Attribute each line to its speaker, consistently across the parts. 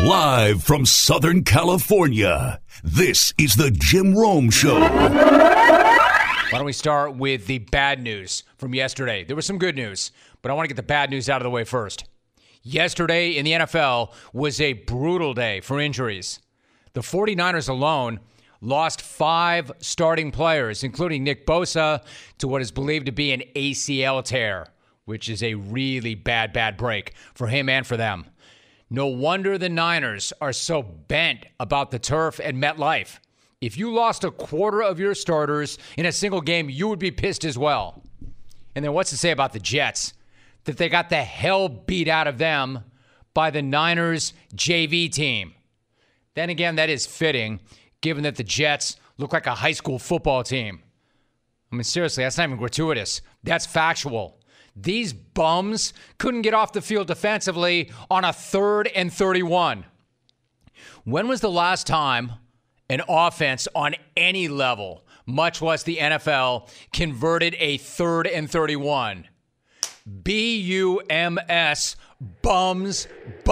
Speaker 1: Live from Southern California, this is the Jim Rome Show.
Speaker 2: Why don't we start with the bad news from yesterday? There was some good news, but I want to get the bad news out of the way first. Yesterday in the NFL was a brutal day for injuries. The 49ers alone lost 5 starting players, including Nick Bosa, to what is believed to be an ACL tear, which is a really bad break for him and for them. No wonder the Niners are so bent about the turf at MetLife. If you lost a quarter of your starters in a single game, you would be pissed as well. And then what's to say about the Jets? That they got the hell beat out of them by the Niners JV team. Then again, that is fitting, given that the Jets look like a high school football team. I mean, seriously, that's not even gratuitous. That's factual. These bums couldn't get off the field defensively on a 3rd and 31. When was the last time an offense on any level, much less the NFL, converted a 3rd and 31? B-U-M-S, bums.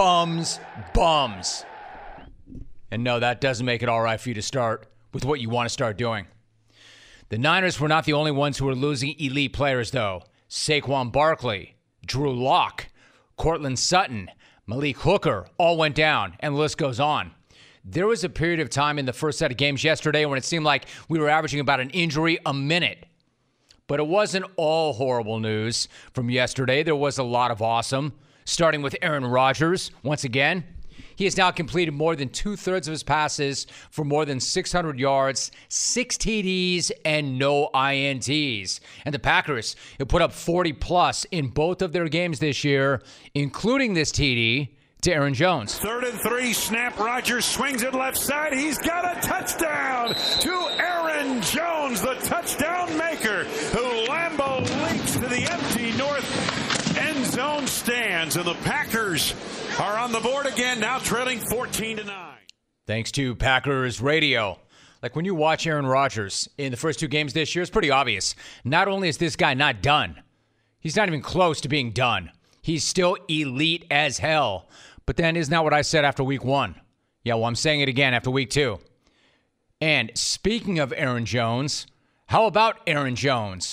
Speaker 2: And no, that doesn't make it all right for you to start with what you want to start doing. The Niners were not the only ones who were losing elite players, though. Saquon Barkley, Drew Lock, Cortland Sutton, Malik Hooker all went down, and the list goes on. There was a period of time in the first set of games yesterday when it seemed like we were averaging about an injury a minute. But it wasn't all horrible news from yesterday. There was a lot of awesome, starting with Aaron Rodgers. Once again, he has now completed more than 2/3 of his passes for more than 600 yards, 6 TDs, and no INTs. And the Packers have put up 40-plus in both of their games this year, including this TD to Aaron Jones.
Speaker 3: 3rd and 3, snap. Rodgers swings it left side. He's got a touchdown to Aaron Jones, the touchdown maker, who Lambeau leaks to the empty north end zone stands. And the Packers are on the board again, now trailing 14-9.
Speaker 2: Thanks to Packers Radio. Like when you watch Aaron Rodgers in the first 2 games this year, it's pretty obvious. Not only is this guy not done, he's not even close to being done. He's still elite as hell. But then isn't that what I said after week 1? Yeah, well, I'm saying it again after week 2. And speaking of Aaron Jones, how about Aaron Jones?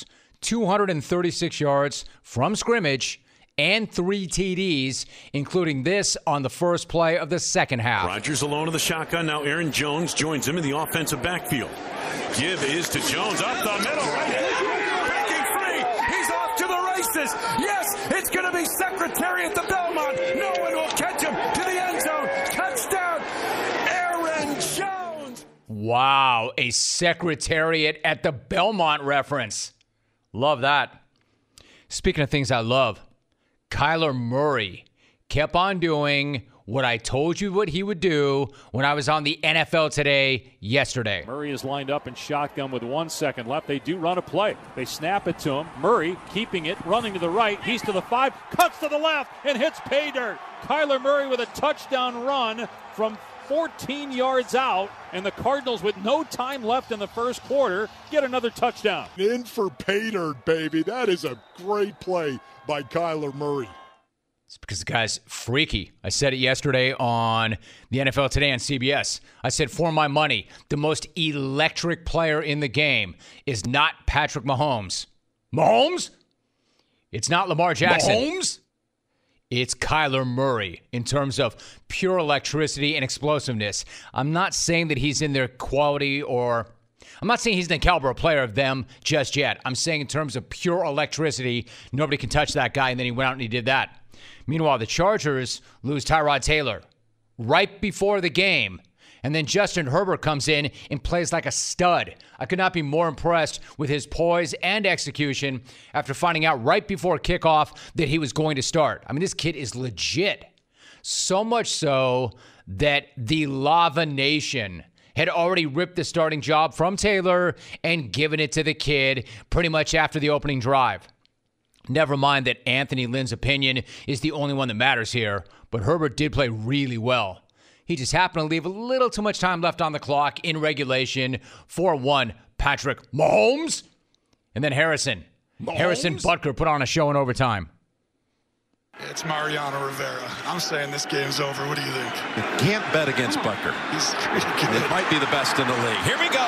Speaker 2: 236 yards from scrimmage and 3 TDs, including this on the first play of the second half.
Speaker 3: Rodgers alone in the shotgun. Now Aaron Jones joins him in the offensive backfield. Give is to Jones up the middle. Breaking free. He's off to the races. Yes, it's going to be Secretary at the Belmont. No one will catch him to the end zone. Touchdown, Aaron Jones.
Speaker 2: Wow, a Secretariat at the Belmont reference. Love that. Speaking of things I love, Kyler Murray kept on doing what I told you what he would do when I was on the NFL Today yesterday.
Speaker 4: Murray is lined up in shotgun with 1 second left. They do run a play. They snap it to him. Murray keeping it, running to the right. He's to the 5, cuts to the left, and hits pay dirt. Kyler Murray with a touchdown run from 14 yards out, and the Cardinals, with no time left in the first quarter, get another touchdown.
Speaker 5: In for pay dirt, baby. That is a great play by Kyler Murray.
Speaker 2: It's because the guy's freaky. I said it yesterday on the NFL Today on CBS. I said, for my money, the most electric player in the game is not Patrick Mahomes. Mahomes? It's not Lamar Jackson.
Speaker 5: Mahomes?
Speaker 2: It's Kyler Murray in terms of pure electricity and explosiveness. I'm not saying that he's in their quality or I'm not saying he's the caliber player of them just yet. I'm saying in terms of pure electricity, nobody can touch that guy, and then he went out and he did that. Meanwhile, the Chargers lose Tyrod Taylor right before the game. And then Justin Herbert comes in and plays like a stud. I could not be more impressed with his poise and execution after finding out right before kickoff that he was going to start. I mean, this kid is legit. So much so that the Lava Nation had already ripped the starting job from Taylor and given it to the kid pretty much after the opening drive. Never mind that Anthony Lynn's opinion is the only one that matters here, but Herbert did play really well. He just happened to leave a little too much time left on the clock in regulation for one Patrick Mahomes. And then Harrison Butker put on a show in overtime.
Speaker 6: It's Mariano Rivera. I'm saying this game's over. What do you think?
Speaker 7: You can't bet against Butker.
Speaker 6: He's pretty good.
Speaker 7: It might be the best in the league. Here we go.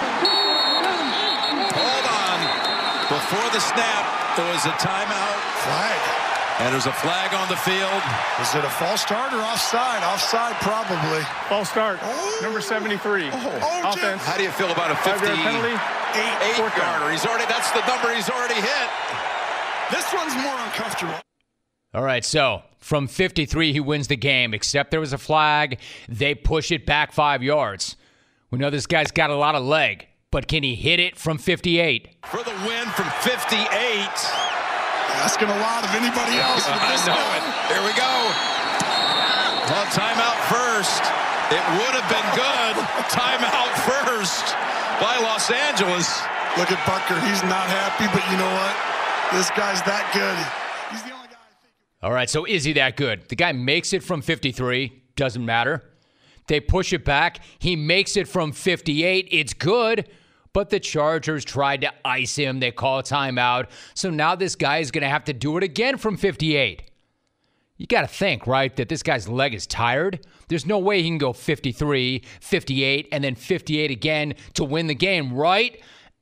Speaker 7: Hold on. Before the snap, there was a timeout.
Speaker 6: Flag.
Speaker 7: And there's a flag on the field.
Speaker 6: Is it a false start or offside? Offside, probably.
Speaker 8: False start. Number 73. Offense.
Speaker 7: How do you feel about a 58
Speaker 8: penalty?
Speaker 7: yarder? That's the number he's already hit.
Speaker 6: This one's more uncomfortable.
Speaker 2: All right, so from 53, he wins the game, except there was a flag. They push it back 5 yards. We know this guy's got a lot of leg, but can he hit it from 58?
Speaker 7: For the win from 58.
Speaker 6: Asking a lot of anybody else.
Speaker 7: I know it. Here we go. Well, timeout first. It would have been good. Timeout first by Los Angeles.
Speaker 6: Look at Butker. He's not happy, but you know what? This guy's that good. He's the only guy I think.
Speaker 2: All right, so is he that good? The guy makes it from 53. Doesn't matter. They push it back. He makes it from 58. It's good. But the Chargers tried to ice him. They call a timeout. So now this guy is going to have to do it again from 58. You got to think, right, that this guy's leg is tired. There's no way he can go 53, 58, and then 58 again to win the game, right?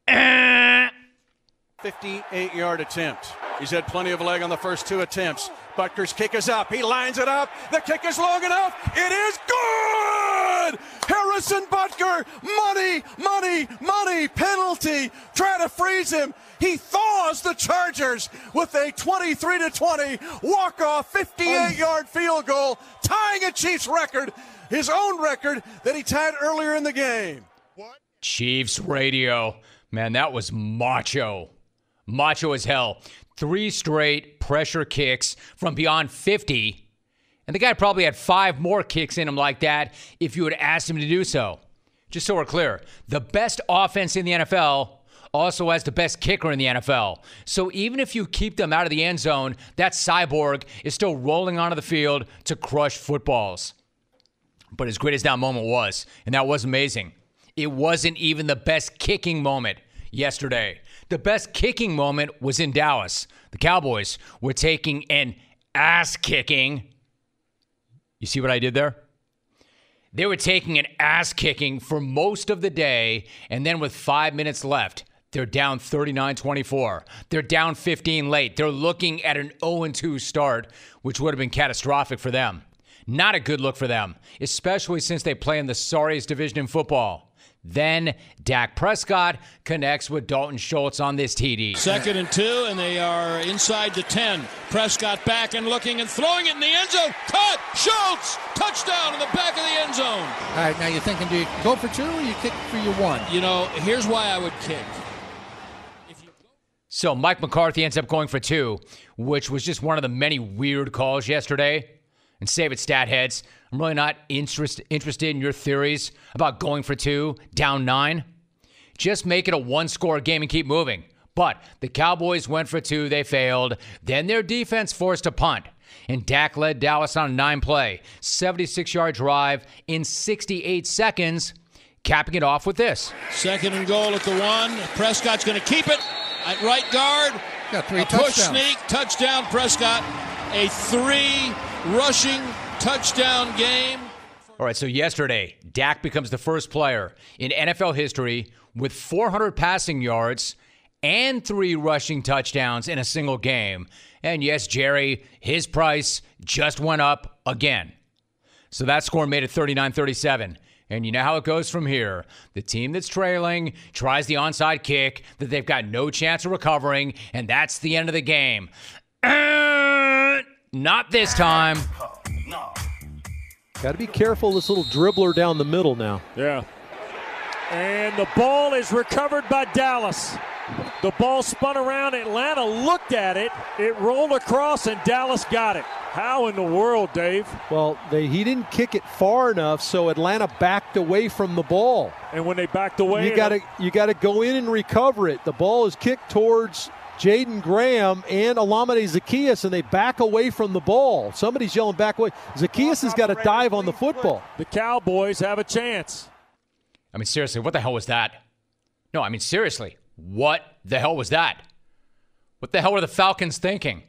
Speaker 9: 58-yard attempt. He's had plenty of leg on the first 2 attempts. Butker's kick is up. He lines it up. The kick is long enough. It is good! Harrison Butker, money, penalty. Try to freeze him. He thaws the Chargers with a 23-20 walk-off 58-yard field goal, tying a Chiefs record, his own record that he tied earlier in the game.
Speaker 6: What?
Speaker 2: Chiefs radio. Man, that was macho. Macho as hell. 3 straight pressure kicks from beyond 50. And the guy probably had 5 more kicks in him like that if you had asked him to do so. Just so we're clear, the best offense in the NFL also has the best kicker in the NFL. So even if you keep them out of the end zone, that cyborg is still rolling onto the field to crush footballs. But as great as that moment was, and that was amazing, it wasn't even the best kicking moment yesterday. The best kicking moment was in Dallas. The Cowboys were taking an ass kicking. You see what I did there? They were taking an ass kicking for most of the day, and then with 5 minutes left, they're down 39-24. They're down 15 late. They're looking at an 0-2 start, which would have been catastrophic for them. Not a good look for them, especially since they play in the sorriest division in football. Then Dak Prescott connects with Dalton Schultz on this TD.
Speaker 10: 2nd and 2, and they are inside the 10. Prescott back and looking and throwing it in the end zone. Caught! Schultz! Touchdown in the back of the end zone.
Speaker 11: All right, now you're thinking, do you go for 2 or you kick for your 1?
Speaker 10: You know, here's why I would kick.
Speaker 2: So Mike McCarthy ends up going for 2, which was just one of the many weird calls yesterday. And save it, stat heads. I'm really not interested in your theories about going for 2, down 9. Just make it a 1-score game and keep moving. But the Cowboys went for 2. They failed. Then their defense forced a punt. And Dak led Dallas on a 9-play, 76-yard drive in 68 seconds, capping it off with this.
Speaker 10: 2nd and goal at the 1. Prescott's going to keep it at right guard.
Speaker 11: Got 3
Speaker 10: a
Speaker 11: touchdowns.
Speaker 10: Push sneak, touchdown Prescott. A 3 rushing touchdown game.
Speaker 2: All right, so yesterday, Dak becomes the first player in NFL history with 400 passing yards and 3 rushing touchdowns in a single game. And yes, Jerry, his price just went up again. So that score made it 39-37. And you know how it goes from here. The team that's trailing tries the onside kick that they've got no chance of recovering, and that's the end of the game. Not this time.
Speaker 12: Got to be careful, this little dribbler down the middle now.
Speaker 4: Yeah. And the ball is recovered by Dallas. The ball spun around. Atlanta looked at it. It rolled across, and Dallas got it. How in the world, Dave?
Speaker 12: Well, he didn't kick it far enough, so Atlanta backed away from the ball.
Speaker 4: And when they backed away,
Speaker 12: you got to go in and recover it. The ball is kicked towards Jaden Graham and Olamide Zaccheaus, and they back away from the ball. Somebody's yelling back away. Zaccheaus has got to dive on the football.
Speaker 4: The Cowboys have a chance.
Speaker 2: I mean, seriously, what the hell was that? No, I mean, seriously, what the hell was that? What the hell were the Falcons thinking?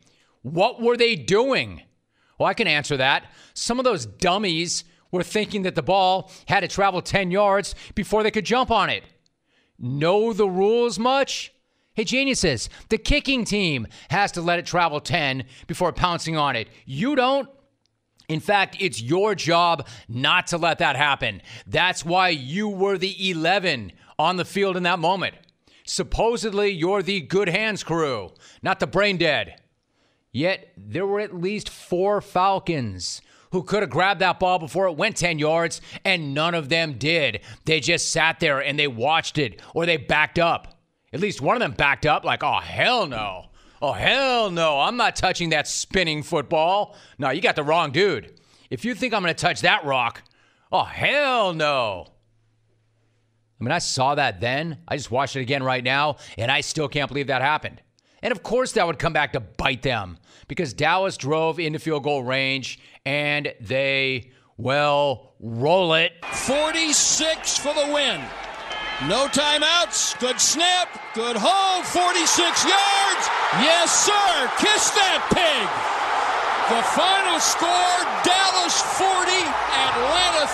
Speaker 2: What were they doing? Well, I can answer that. Some of those dummies were thinking that the ball had to travel 10 yards before they could jump on it. Know the rules much? Hey, geniuses, the kicking team has to let it travel 10 before pouncing on it. You don't. In fact, it's your job not to let that happen. That's why you were the 11 on the field in that moment. Supposedly, you're the good hands crew, not the brain dead. Yet, there were at least 4 Falcons who could have grabbed that ball before it went 10 yards, and none of them did. They just sat there and they watched it, or they backed up. At least one of them backed up like, oh, hell no. Oh, hell no. I'm not touching that spinning football. No, you got the wrong dude. If you think I'm going to touch that rock, oh, hell no. I mean, I saw that then. I just watched it again right now, and I still can't believe that happened. And of course that would come back to bite them because Dallas drove into field goal range, and they, well, roll it.
Speaker 10: 46 for the win. No timeouts. Good snap. Good hold. 46 yards. Yes, sir. Kiss that pig. The final score, Dallas 40, Atlanta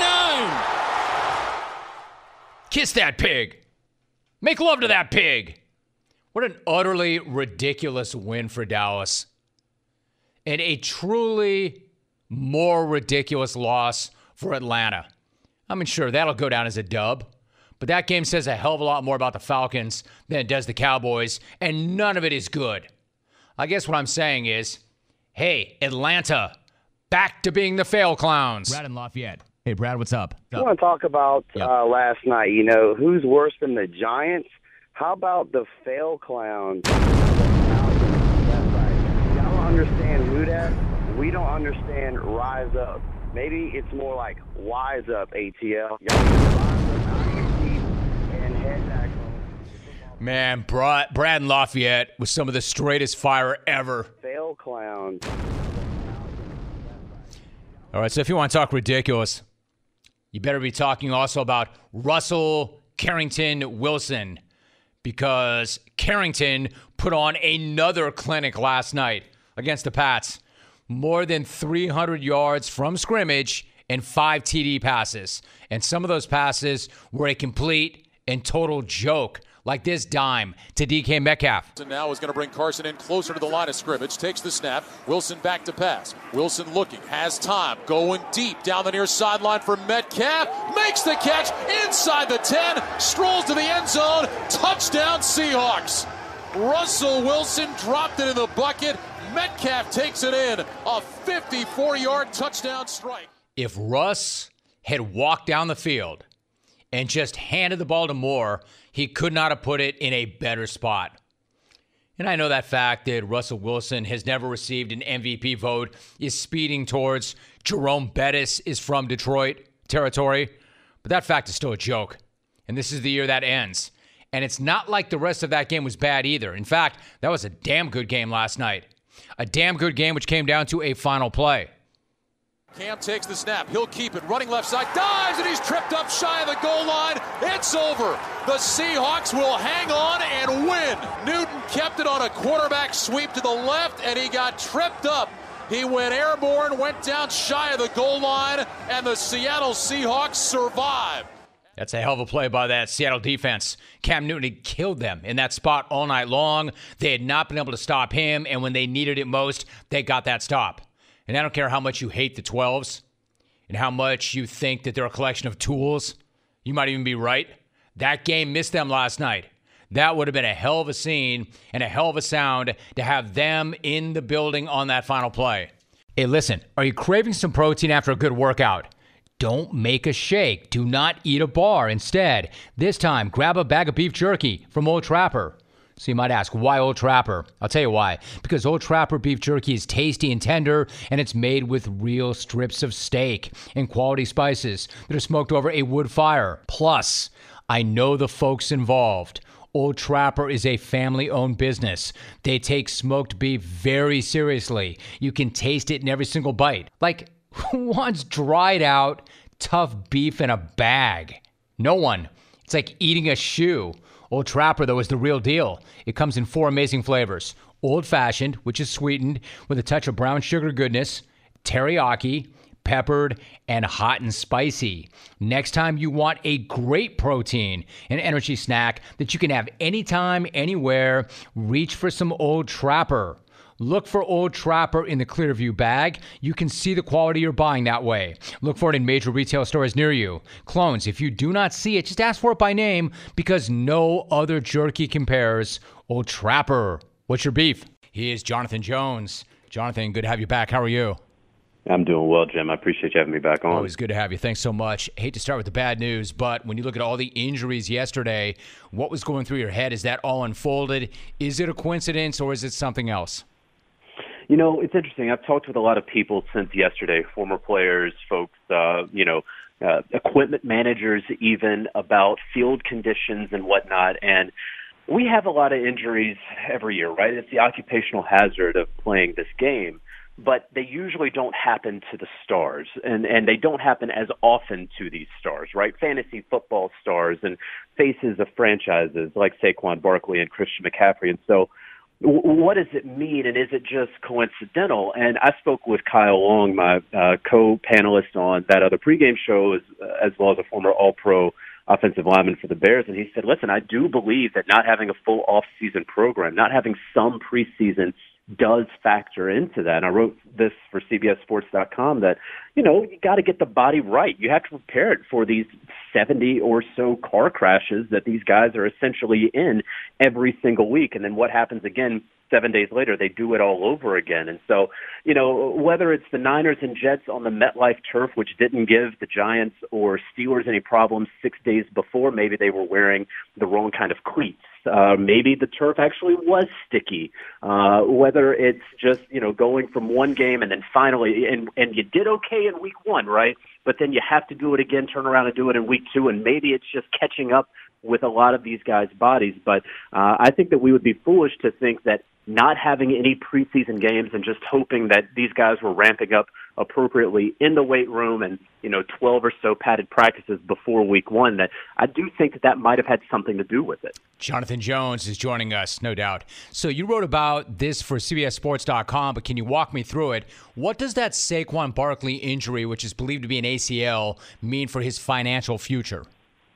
Speaker 10: 39.
Speaker 2: Kiss that pig. Make love to that pig. What an utterly ridiculous win for Dallas. And a truly more ridiculous loss for Atlanta. I mean, sure, that'll go down as a dub. But that game says a hell of a lot more about the Falcons than it does the Cowboys, and none of it is good. I guess what I'm saying is, hey, Atlanta, back to being the fail clowns.
Speaker 13: Brad in Lafayette. Hey, Brad, what's up?
Speaker 14: I want to talk about last night. You know, who's worse than the Giants? How about the fail clowns? Y'all don't understand who that. We don't understand rise up. Maybe it's more like wise up, ATL.
Speaker 2: Man, Brad in Lafayette was some of the straightest fire ever.
Speaker 14: Fail clown.
Speaker 2: All right, so if you want to talk ridiculous, you better be talking also about Russell Carrington Wilson, because Carrington put on another clinic last night against the Pats. More than 300 yards from scrimmage and 5 TD passes. And some of those passes were a complete and total joke, like this dime to DK Metcalf.
Speaker 15: Now is going to bring Carson in closer to the line of scrimmage. Takes the snap. Wilson back to pass. Wilson looking. Has time. Going deep down the near sideline for Metcalf. Makes the catch inside the 10. Strolls to the end zone. Touchdown Seahawks. Russell Wilson dropped it in the bucket. Metcalf takes it in. A 54-yard touchdown strike.
Speaker 2: If Russ had walked down the field and just handed the ball to Moore, he could not have put it in a better spot. And I know that fact that Russell Wilson has never received an MVP vote is speeding towards Jerome Bettis is from Detroit territory, but that fact is still a joke. And this is the year that ends. And it's not like the rest of that game was bad either. In fact, that was a damn good game last night. A damn good game which came down to a final play.
Speaker 15: Cam takes the snap. He'll keep it. Running left side. Dives, and he's tripped up shy of the goal line. It's over. The Seahawks will hang on and win. Newton kept it on a quarterback sweep to the left, and he got tripped up. He went airborne, went down shy of the goal line, and the Seattle Seahawks survived.
Speaker 2: That's a hell of a play by that Seattle defense. Cam Newton had killed them in that spot all night long. They had not been able to stop him, and when they needed it most, they got that stop. And I don't care how much you hate the 12s and how much you think that they're a collection of tools. You might even be right. That game missed them last night. That would have been a hell of a scene and a hell of a sound to have them in the building on that final play. Hey, listen, are you craving some protein after a good workout? Don't make a shake. Do not eat a bar. Instead, this time, grab a bag of beef jerky from Old Trapper. So you might ask, why Old Trapper? I'll tell you why. Because Old Trapper beef jerky is tasty and tender, and it's made with real strips of steak and quality spices that are smoked over a wood fire. Plus, I know the folks involved. Old Trapper is a family-owned business. They take smoked beef very seriously. You can taste it in every single bite. Like, who wants dried out, tough beef in a bag? No one. It's like eating a shoe. Old Trapper, though, is the real deal. It comes in 4 amazing flavors: old-fashioned, which is sweetened with a touch of brown sugar goodness, teriyaki, peppered, and hot and spicy. Next time you want a great protein and energy snack that you can have anytime, anywhere, reach for some Old Trapper. Look for Old Trapper in the Clearview bag. You can see the quality you're buying that way. Look for it in major retail stores near you. Clones, if you do not see it, just ask for it by name because no other jerky compares. Old Trapper. What's your beef? He is Jonathan Jones. Jonathan, good to have you back. How are you?
Speaker 16: I'm doing well, Jim. I appreciate you having me back on.
Speaker 2: Always good to have you. Thanks so much. Hate to start with the bad news, but when you look at all the injuries yesterday, what was going through your head? Is that all unfolded? Is it a coincidence or is it something else?
Speaker 16: You know, it's interesting. I've talked with a lot of people since yesterday, former players, folks, equipment managers even, about field conditions and whatnot. And we have a lot of injuries every year, right? It's the occupational hazard of playing this game. But they usually don't happen to the stars, and they don't happen as often to these stars, right? Fantasy football stars and faces of franchises like Saquon Barkley and Christian McCaffrey. And so what does it mean, and is it just coincidental? And I spoke with Kyle Long, my co-panelist on that other pregame show, as well as a former All-Pro offensive lineman for the Bears, and he said, listen, I do believe that not having a full off-season program, not having some preseason does factor into that. And I wrote this for CBSSports.com that, you got to get the body right. You have to prepare it for these 70 or so car crashes that these guys are essentially in every single week. And then what happens again 7 days later? They do it all over again. And so, whether it's the Niners and Jets on the MetLife turf, which didn't give the Giants or Steelers any problems 6 days before, maybe they were wearing the wrong kind of cleats. Maybe the turf actually was sticky. Whether it's just, going from one game and then finally, and you did okay in week one, right? But then you have to do it again, turn around and do it in week two, and maybe it's just catching up with a lot of these guys' bodies. But I think that we would be foolish to think that not having any preseason games and just hoping that these guys were ramping up appropriately in the weight room and, 12 or so padded practices before week one, that I do think that might have had something to do with it.
Speaker 2: Jonathan Jones is joining us, no doubt. So you wrote about this for CBSSports.com, but can you walk me through it? What does that Saquon Barkley injury, which is believed to be an ACL, mean for his financial future?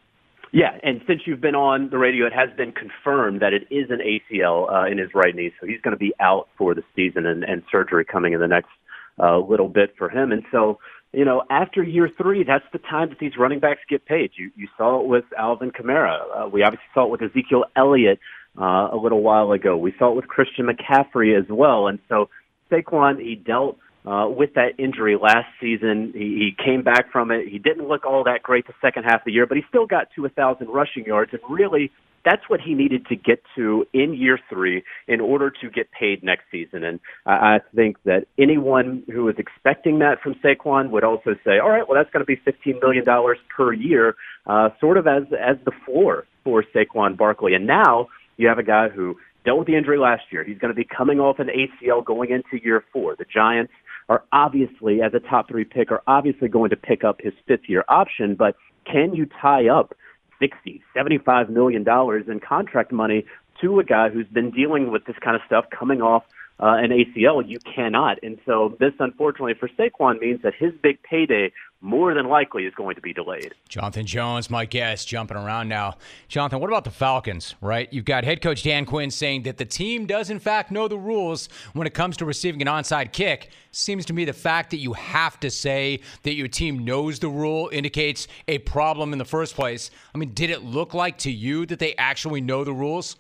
Speaker 16: Yeah, and since you've been on the radio, it has been confirmed that it is an ACL in his right knee, so he's going to be out for the season and surgery coming in the next little bit for him. And so, after year three, that's the time that these running backs get paid. You saw it with Alvin Kamara. We obviously saw it with Ezekiel Elliott a little while ago. We saw it with Christian McCaffrey as well. And so Saquon, he dealt with that injury last season. He came back from it. He didn't look all that great the second half of the year, but he still got to 1,000 rushing yards. And really, that's what he needed to get to in year three in order to get paid next season. And I think that anyone who was expecting that from Saquon would also say, all right, well, that's going to be $15 million per year, sort of as the floor for Saquon Barkley. And now you have a guy who dealt with the injury last year. He's going to be coming off an ACL going into year four. The Giants are obviously, as a top three pick, are obviously going to pick up his fifth-year option, but can you tie up $60, $75 million in contract money to a guy who's been dealing with this kind of stuff coming off an ACL? You cannot. And so this, unfortunately, for Saquon means that his big payday more than likely is going to be delayed.
Speaker 2: Jonathan Jones, my guest, jumping around now. Jonathan, what about the Falcons, right? You've got head coach Dan Quinn saying that the team does, in fact, know the rules when it comes to receiving an onside kick. Seems to me the fact that you have to say that your team knows the rule indicates a problem in the first place. I mean, did it look like to you that they actually know the rules?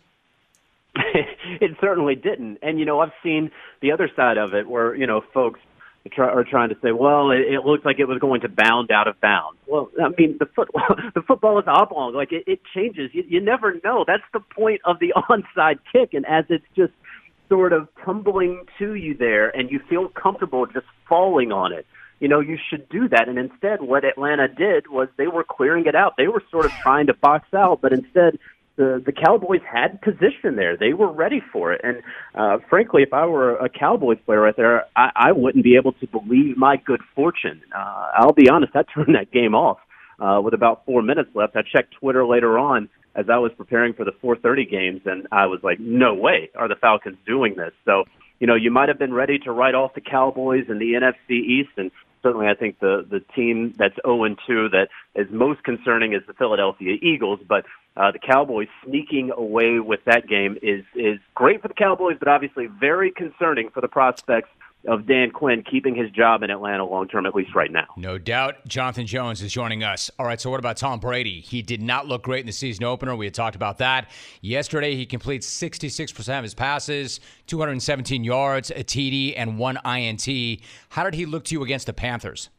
Speaker 16: It certainly didn't. And, I've seen the other side of it where, folks are trying to say, well, it looked like it was going to bound out of bounds. Well, I mean, the football is oblong. Like, it changes. You never know. That's the point of the onside kick. And as it's just sort of tumbling to you there and you feel comfortable just falling on it, you should do that. And instead, what Atlanta did was they were clearing it out. They were sort of trying to box out, but instead the Cowboys had position there. They were ready for it. And frankly, if I were a Cowboys player right there, I wouldn't be able to believe my good fortune. I'll be honest, I turned that game off with about 4 minutes left. I checked Twitter later on as I was preparing for the 4:30 games, and I was like, no way are the Falcons doing this. So, you might have been ready to write off the Cowboys and the NFC East, and certainly I think the team that's 0-2 that is most concerning is the Philadelphia Eagles, but the Cowboys sneaking away with that game is great for the Cowboys, but obviously very concerning for the prospects of Dan Quinn keeping his job in Atlanta long-term, at least right now.
Speaker 2: No doubt. Jonathan Jones is joining us. All right, so what about Tom Brady? He did not look great in the season opener. We had talked about that. Yesterday, he completes 66% of his passes, 217 yards, a TD, and 1 INT. How did he look to you against the Panthers?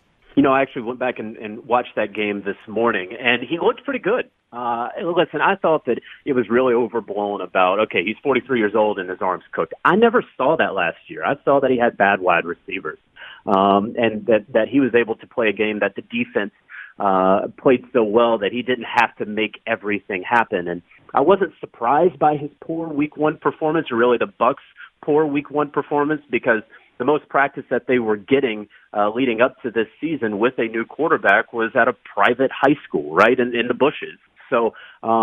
Speaker 16: I actually went back and watched that game this morning, and he looked pretty good. Listen, I thought that it was really overblown about, okay, he's 43 years old and his arm's cooked. I never saw that last year. I saw that he had bad wide receivers, and that he was able to play a game that the defense played so well that he didn't have to make everything happen. And I wasn't surprised by his poor Week 1 performance, or really the Bucs' poor Week 1 performance, because the most practice that they were getting leading up to this season with a new quarterback was at a private high school, right, in the bushes. So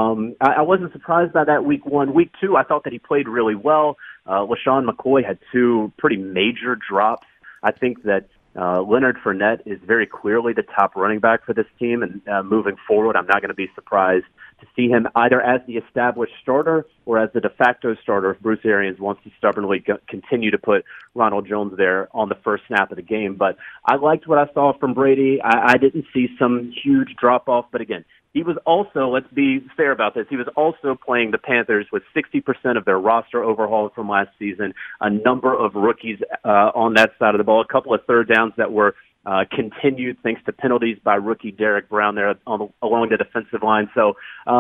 Speaker 16: I wasn't surprised by that Week 1. Week 2, I thought that he played really well. LaShawn McCoy had 2 pretty major drops. I think that Leonard Fournette is very clearly the top running back for this team, and moving forward, I'm not going to be surprised to see him either as the established starter or as the de facto starter if Bruce Arians wants to stubbornly continue to put Ronald Jones there on the first snap of the game. But I liked what I saw from Brady. I didn't see some huge drop-off, but again, he was also, let's be fair about this, he was also playing the Panthers with 60% of their roster overhauled from last season, a number of rookies on that side of the ball, a couple of third downs that were continued thanks to penalties by rookie Derek Brown there along the defensive line. So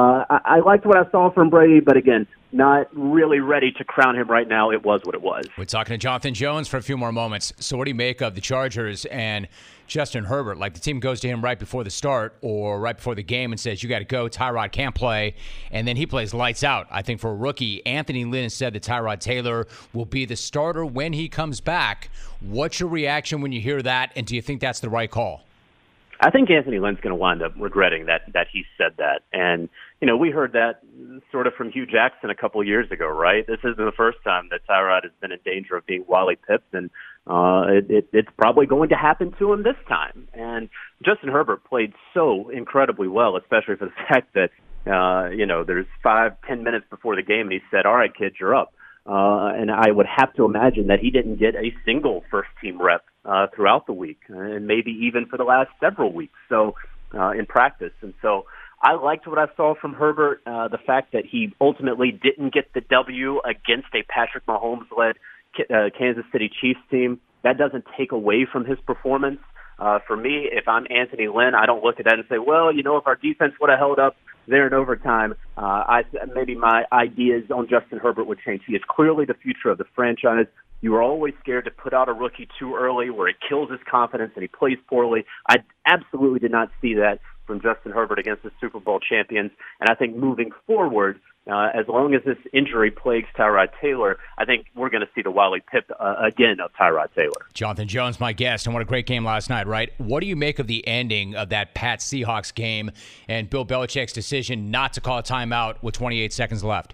Speaker 16: I liked what I saw from Brady, but again, not really ready to crown him right now. It was what it was.
Speaker 2: We're talking to Jonathan Jones for a few more moments. So what do you make of the Chargers and Justin Herbert? Like, the team goes to him right before the start or right before the game and says, you got to go, Tyrod can't play, and then he plays lights out. I think for a rookie, Anthony Lynn said that Tyrod Taylor will be the starter when he comes back. What's your reaction when you hear that, and do you think that's the right call?
Speaker 16: I think Anthony Lynn's going to wind up regretting that he said that. And, we heard that sort of from Hugh Jackson a couple of years ago, right? This isn't the first time that Tyrod has been in danger of being Wally pipped, and it's probably going to happen to him this time. And Justin Herbert played so incredibly well, especially for the fact that, there's 5-10 minutes before the game, and he said, all right, kids, you're up. And I would have to imagine that he didn't get a single first-team rep throughout the week, and maybe even for the last several weeks in practice. And so I liked what I saw from Herbert, the fact that he ultimately didn't get the W against a Patrick Mahomes-led Kansas City Chiefs team. That doesn't take away from his performance. For me, if I'm Anthony Lynn, I don't look at that and say, well, if our defense would have held up there in overtime, maybe my ideas on Justin Herbert would change. He is clearly the future of the franchise. You are always scared to put out a rookie too early where it kills his confidence and he plays poorly. I absolutely did not see that from Justin Herbert against the Super Bowl champions. And I think moving forward, as long as this injury plagues Tyrod Taylor, I think we're going to see the Wally Pipp again of Tyrod Taylor.
Speaker 2: Jonathan Jones, my guest, and what a great game last night, right? What do you make of the ending of that Pats Seahawks game and Bill Belichick's decision not to call a timeout with 28 seconds left?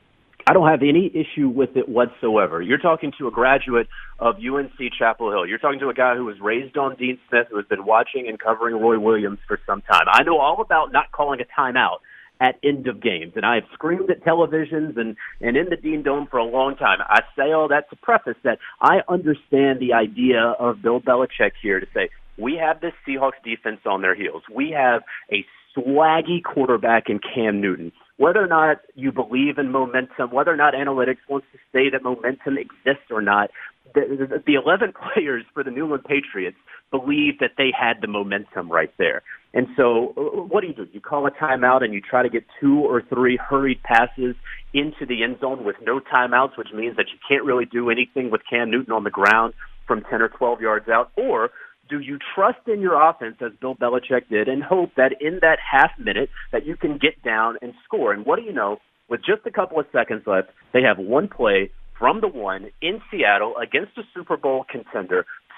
Speaker 16: I don't have any issue with it whatsoever. You're talking to a graduate of UNC Chapel Hill. You're talking to a guy who was raised on Dean Smith, who has been watching and covering Roy Williams for some time. I know all about not calling a timeout at end of games, and I have screamed at televisions and in the Dean Dome for a long time. I say all that to preface that I understand the idea of Bill Belichick here to say, we have this Seahawks defense on their heels. We have a swaggy quarterback in Cam Newton. Whether or not you believe in momentum, whether or not analytics wants to say that momentum exists or not, the 11 players for the New England Patriots believe that they had the momentum right there. And so what do? You call a timeout and you try to get 2 or 3 hurried passes into the end zone with no timeouts, which means that you can't really do anything with Cam Newton on the ground from 10 or 12 yards out. Or do you trust in your offense, as Bill Belichick did, and hope that in that half minute that you can get down and score? And what do you know? With just a couple of seconds left, they have one play from the one in Seattle against a Super Bowl contender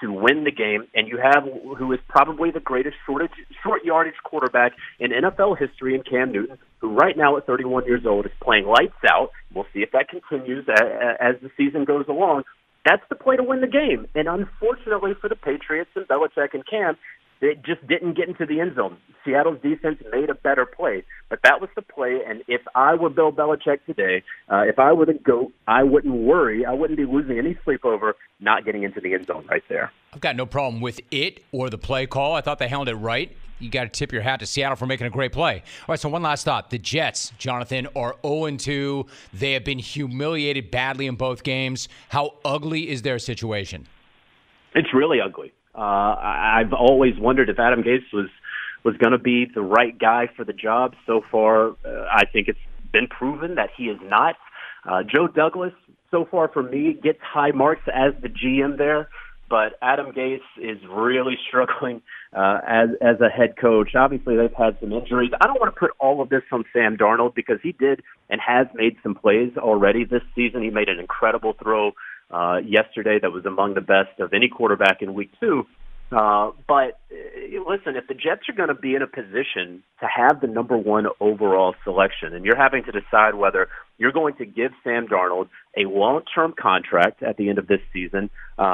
Speaker 16: to win the game, and you have who is probably the greatest short yardage quarterback in NFL history in Cam Newton, who right now at 31 years old is playing lights out. We'll see if that continues as the season goes along. That's the play to win the game. And unfortunately for the Patriots and Belichick and Cam, they just didn't get into the end zone. Seattle's defense made a better play, but that was the play. And if I were Bill Belichick today, if I were the GOAT, I wouldn't worry. I wouldn't be losing any sleep over not getting into the end zone right there.
Speaker 2: I've got no problem with it or the play call. I thought they handled it right. You got to tip your hat to Seattle for making a great play. All right, so one last thought. The Jets, Jonathan, are 0-2. They have been humiliated badly in both games. How ugly is their situation?
Speaker 16: It's really ugly. I've always wondered if Adam Gase was going to be the right guy for the job. So far, I think it's been proven that he is not. Joe Douglas, so far for me, gets high marks as the GM there, but Adam Gase is really struggling as a head coach. Obviously, they've had some injuries. I don't want to put all of this on Sam Darnold because he did and has made some plays already this season. He made an incredible throw yesterday that was among the best of any quarterback in week 2. But listen, if the Jets are going to be in a position to have the number 1 overall selection, and you're having to decide whether you're going to give Sam Darnold a long-term contract at the end of this season,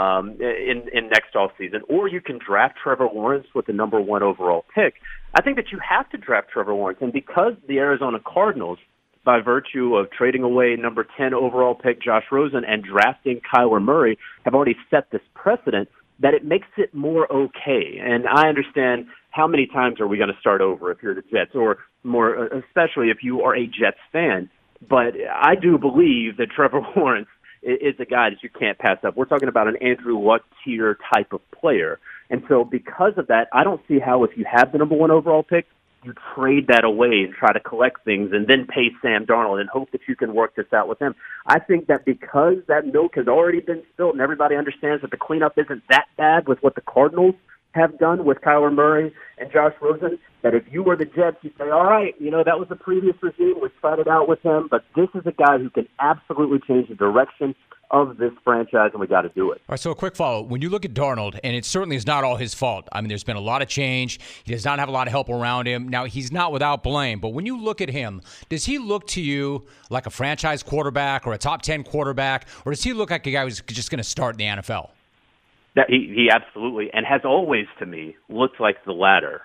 Speaker 16: in next offseason, or you can draft Trevor Lawrence with the number 1 overall pick, I think that you have to draft Trevor Lawrence. And because the Arizona Cardinals, by virtue of trading away number 10 overall pick Josh Rosen and drafting Kyler Murray, have already set this precedent that it makes it more okay. And I understand how many times are we going to start over if you're the Jets, or more especially if you are a Jets fan. But I do believe that Trevor Lawrence is a guy that you can't pass up. We're talking about an Andrew Luck tier type of player. And so because of that, I don't see how if you have the number 1 overall pick, you trade that away and try to collect things and then pay Sam Darnold and hope that you can work this out with him. I think that because that milk has already been spilled and everybody understands that the cleanup isn't that bad with what the Cardinals have done with Kyler Murray and Josh Rosen, that if you were the Jets, you'd say, all right, that was the previous regime. We tried it out with him, but this is a guy who can absolutely change the direction of this franchise, and we got to do it.
Speaker 2: All right, so a quick follow. When you look at Darnold, and it certainly is not all his fault. I mean, there's been a lot of change. He does not have a lot of help around him. Now, he's not without blame, but when you look at him, does he look to you like a franchise quarterback or a top 10 quarterback, or does he look like a guy who's just going to start in the NFL?
Speaker 16: That he absolutely, and has always, to me, looked like the latter.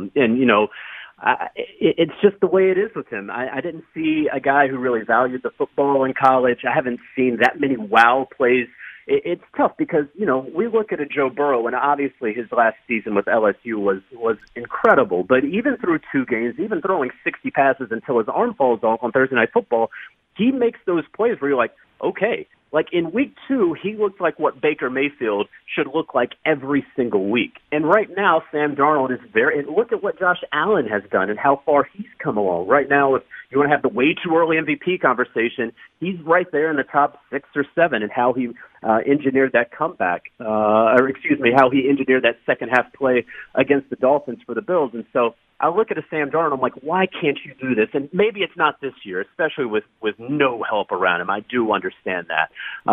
Speaker 16: It's just the way it is with him. I didn't see a guy who really valued the football in college. I haven't seen that many wow plays. It's tough because, we look at a Joe Burrow, and obviously his last season with LSU was incredible. But even through 2 games, even throwing 60 passes until his arm falls off on Thursday Night Football, he makes those plays where you're like, okay. Like in week 2, he looked like what Baker Mayfield should look like every single week. And right now, Sam Darnold is and look at what Josh Allen has done and how far he's come along. Right now, if you want to have the way too early MVP conversation, he's right there in the top 6 or 7 and how he engineered that comeback, how he engineered that second half play against the Dolphins for the Bills. And so I look at a Sam Darnold, I'm like, why can't you do this? And maybe it's not this year, especially with no help around him. I do understand that.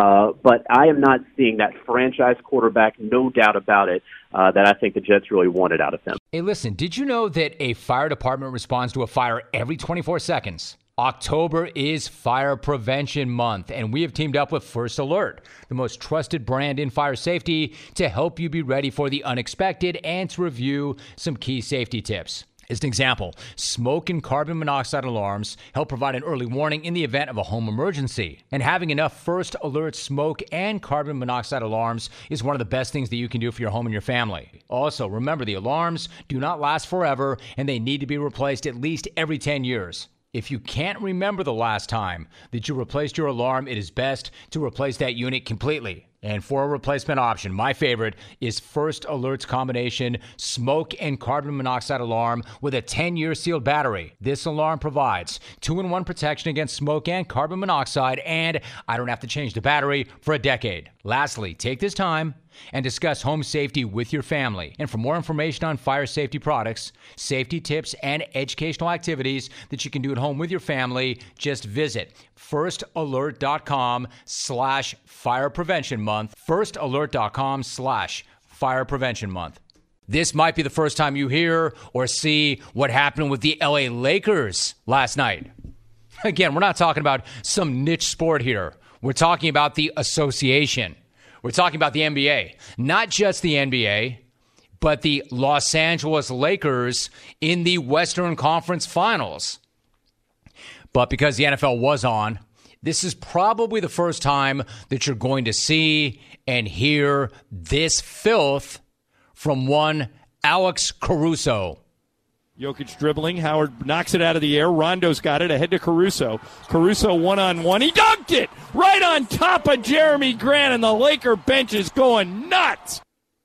Speaker 16: But I am not seeing that franchise quarterback, no doubt about it, that I think the Jets really wanted out of him.
Speaker 2: Hey, listen, did you know that a fire department responds to a fire every 24 seconds? October is Fire Prevention Month, and we have teamed up with First Alert, the most trusted brand in fire safety, to help you be ready for the unexpected and to review some key safety tips. As an example, smoke and carbon monoxide alarms help provide an early warning in the event of a home emergency. And having enough First Alert smoke and carbon monoxide alarms is one of the best things that you can do for your home and your family. Also, remember, the alarms do not last forever, and they need to be replaced at least every 10 years. If you can't remember the last time that you replaced your alarm, it is best to replace that unit completely. And for a replacement option, my favorite is First Alert's combination smoke and carbon monoxide alarm with a 10-year sealed battery. This alarm provides 2-in-1 protection against smoke and carbon monoxide, and I don't have to change the battery for a decade. Lastly, take this time and discuss home safety with your family. And for more information on fire safety products, safety tips, and educational activities that you can do at home with your family, just visit firstalert.com/fire prevention month, firstalert.com/fire Fire Prevention Month. This might be the first time you hear or see what happened with the LA Lakers last night. Again, we're not talking about some niche sport here. We're talking about the association. We're talking about the NBA. Not just the NBA, but the Los Angeles Lakers in the Western Conference Finals. But because the NFL was on, this is probably the first time that you're going to see and hear this filth from one Alex Caruso.
Speaker 4: Jokic dribbling. Howard knocks it out of the air. Rondo's got it ahead to Caruso. Caruso one-on-one. He dunked it right on top of Jeremy Grant, and the Laker bench is going nuts.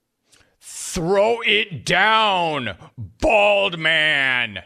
Speaker 2: Throw it down, bald man.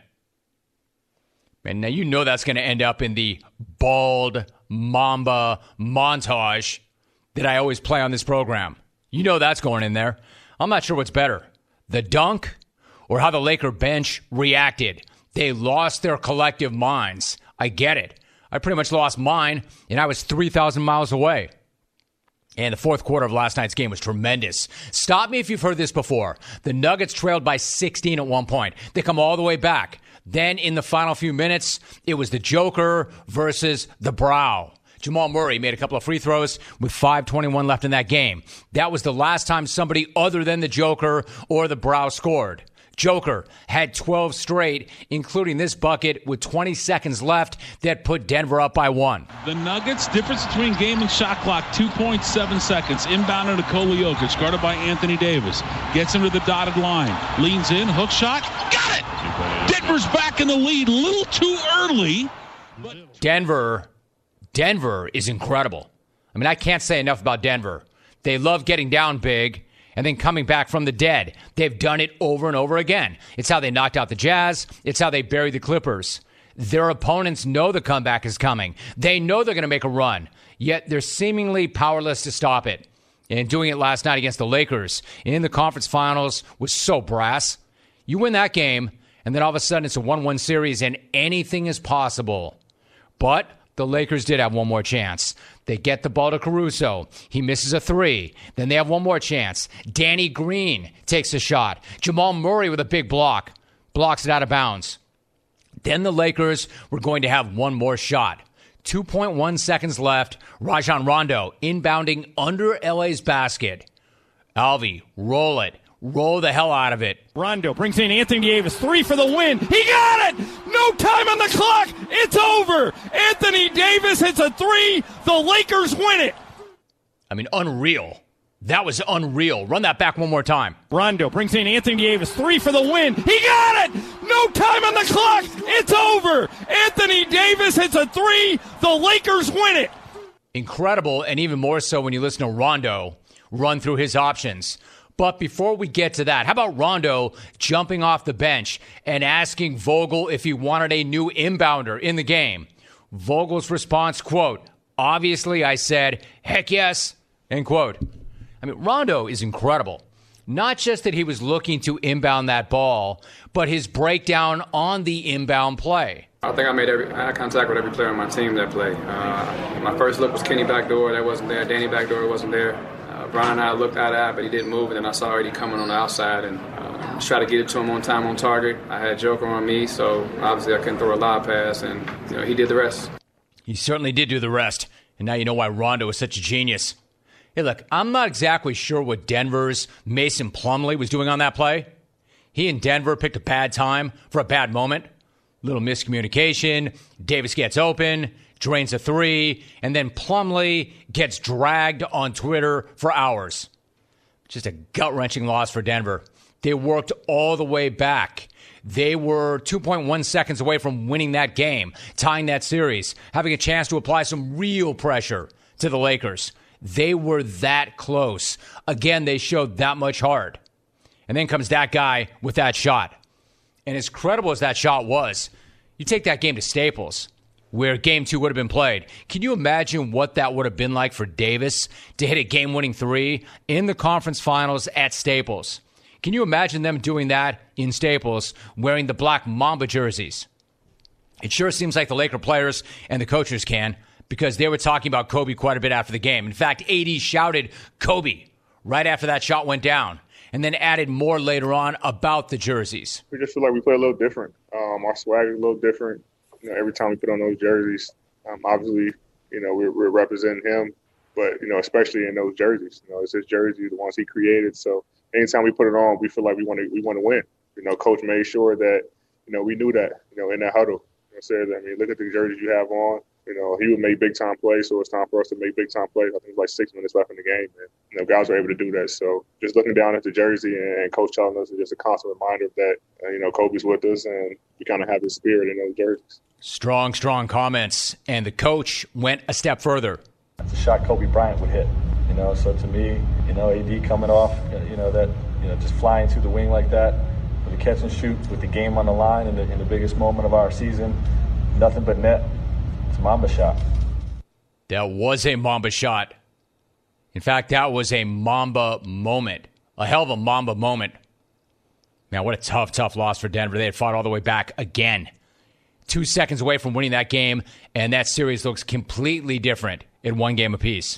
Speaker 2: And now you know that's going to end up in the bald Mamba montage that I always play on this program. You know that's going in there. I'm not sure what's better, the dunk or how the Laker bench reacted. They lost their collective minds. I get it. I pretty much lost mine, and I was 3,000 miles away. And the fourth quarter of last night's game was tremendous. Stop me if you've heard this before. The Nuggets trailed by 16 at one point. They come all the way back. Then in the final few minutes, it was the Joker versus the Brow. Jamal Murray made a couple of free throws with 5:21 left in that game. That was the last time somebody other than the Joker or the Brow scored. Joker had 12 straight, including this bucket with 20 seconds left that put Denver up by 1.
Speaker 17: The Nuggets, difference between game and shot clock, 2.7 seconds. Inbound to Nikola Jokic, guarded by Anthony Davis. Gets him to the dotted line. Leans in, hook shot, got it! Denver's back in the lead, a little too early.
Speaker 2: Denver is incredible. I mean, I can't say enough about Denver. They love getting down big and then coming back from the dead. They've done it over and over again. It's how they knocked out the Jazz. It's how they buried the Clippers. Their opponents know the comeback is coming. They know they're going to make a run, yet they're seemingly powerless to stop it. And doing it last night against the Lakers in the conference finals was so brass. You win that game, and then all of a sudden it's a 1-1 series, and anything is possible. But the Lakers did have one more chance. They get the ball to Caruso. He misses a three. Then they have one more chance. Danny Green takes a shot. Jamal Murray with a big block. Blocks it out of bounds. Then the Lakers were going to have one more shot. 2.1 seconds left. Rajon Rondo inbounding under LA's basket. Alvey, roll it. Roll the hell out of it.
Speaker 4: Rondo brings in Anthony Davis. 3 for the win. He got it! No time on the clock. It's over. Anthony Davis hits a 3. The Lakers win it.
Speaker 2: I mean, unreal. That was unreal. Run that back one more time.
Speaker 4: Rondo brings in Anthony Davis. 3 for the win. He got it! No time on the clock. It's over. Anthony Davis hits a 3. The Lakers win it.
Speaker 2: Incredible, and even more so when you listen to Rondo run through his options. But before we get to that, how about Rondo jumping off the bench and asking Vogel if he wanted a new inbounder in the game? Vogel's response, quote, "Obviously I said, heck yes," end quote. I mean, Rondo is incredible. Not just that he was looking to inbound that ball, but his breakdown on the inbound play.
Speaker 18: I think I had contact with every player on my team that played. My first look was Kenny backdoor, that wasn't there. Danny backdoor wasn't there. Brian and I looked eye to eye, but he didn't move, and then I saw already coming on the outside and just try to get it to him on time, on target. I had Joker on me, so obviously I couldn't throw a lob pass, and he did the rest.
Speaker 2: He certainly did do the rest, and now you know why Rondo is such a genius. Hey, look, I'm not exactly sure what Denver's Mason Plumlee was doing on that play. He and Denver picked a bad time for a bad moment. Little miscommunication. Davis gets open, drains a 3, and then Plumlee gets dragged on Twitter for hours. Just a gut-wrenching loss for Denver. They worked all the way back. They were 2.1 seconds away from winning that game, tying that series, having a chance to apply some real pressure to the Lakers. They were that close. Again, they showed that much heart. And then comes that guy with that shot. And as credible as that shot was, you take that game to Staples, where Game 2 would have been played. Can you imagine what that would have been like for Davis to hit a game-winning 3 in the conference finals at Staples? Can you imagine them doing that in Staples, wearing the black Mamba jerseys? It sure seems like the Laker players and the coaches can, because they were talking about Kobe quite a bit after the game. In fact, AD shouted Kobe right after that shot went down. and then added more later on about the jerseys.
Speaker 8: We just feel like we play a little different. Our swag is a little different. Every time we put on those jerseys, obviously, we're representing him, but, especially in those jerseys. It's his jersey, the ones he created. So anytime we put it on, we feel like we want to win. Coach made sure that, we knew that, in that huddle. Said, look at the jerseys you have on. He would make big-time plays, so it's time for us to make big-time plays. I think it's like 6 minutes left in the game, and guys were able to do that. So just looking down at the jersey and Coach telling us is just a constant reminder that, Kobe's with us, and we kind of have his spirit in those jerseys.
Speaker 2: Strong comments. And the coach went a step further.
Speaker 19: It's a shot Kobe Bryant would hit, So to me, AD coming off, just flying through the wing like that, with the catch and shoot, with the game on the line in the biggest moment of our season, nothing but net. It's a Mamba shot.
Speaker 2: That was a Mamba shot. In fact, that was a Mamba moment. A hell of a Mamba moment. Man, what a tough loss for Denver. They had fought all the way back again. 2 seconds away from winning that game, and that series looks completely different in one game apiece.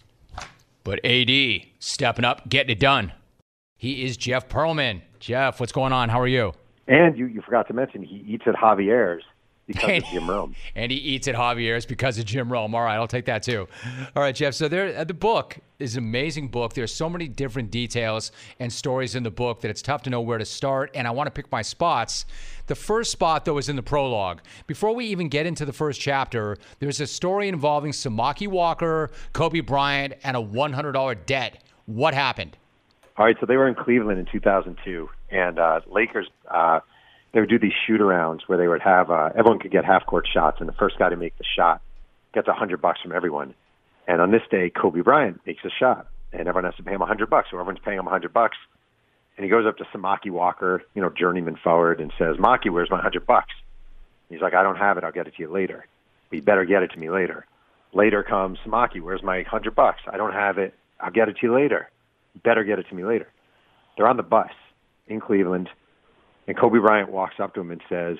Speaker 2: But AD stepping up, getting it done. He is Jeff Pearlman. Jeff, what's going on? How are you?
Speaker 20: And you forgot to mention he eats at Javier's because of Jim Rome.
Speaker 2: And he eats at Javier's because of Jim Rome. All right, I'll take that too. All right, Jeff. So the book is an amazing book. There's so many different details and stories in the book that it's tough to know where to start, and I want to pick my spots. The first spot, though, is in the prologue. Before we even get into the first chapter, there's a story involving Samaki Walker, Kobe Bryant, and a $100 debt. What happened?
Speaker 20: All right, so they were in Cleveland in 2002, and Lakers, they would do these shoot-arounds where they would have everyone could get half-court shots, and the first guy to make the shot gets $100 from everyone. And on this day, Kobe Bryant makes a shot, and everyone has to pay him $100, so everyone's paying him $100. And he goes up to Samaki Walker, journeyman forward, and says, "Maki, where's my $100?" He's like, "I don't have it. I'll get it to you later. But you better get it to me later." Later comes Samaki, "Where's my $100? I don't have it. I'll get it to you later. You better get it to me later." They're on the bus in Cleveland, and Kobe Bryant walks up to him and says,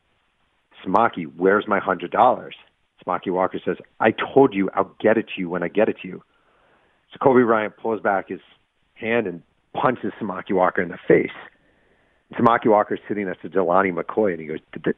Speaker 20: "Samaki, where's my $100? Samaki Walker says, "I told you I'll get it to you when I get it to you." So Kobe Bryant pulls back his hand and punches Samaki Walker in the face. And Samaki Walker's sitting next to Jelani McCoy, and he goes, Did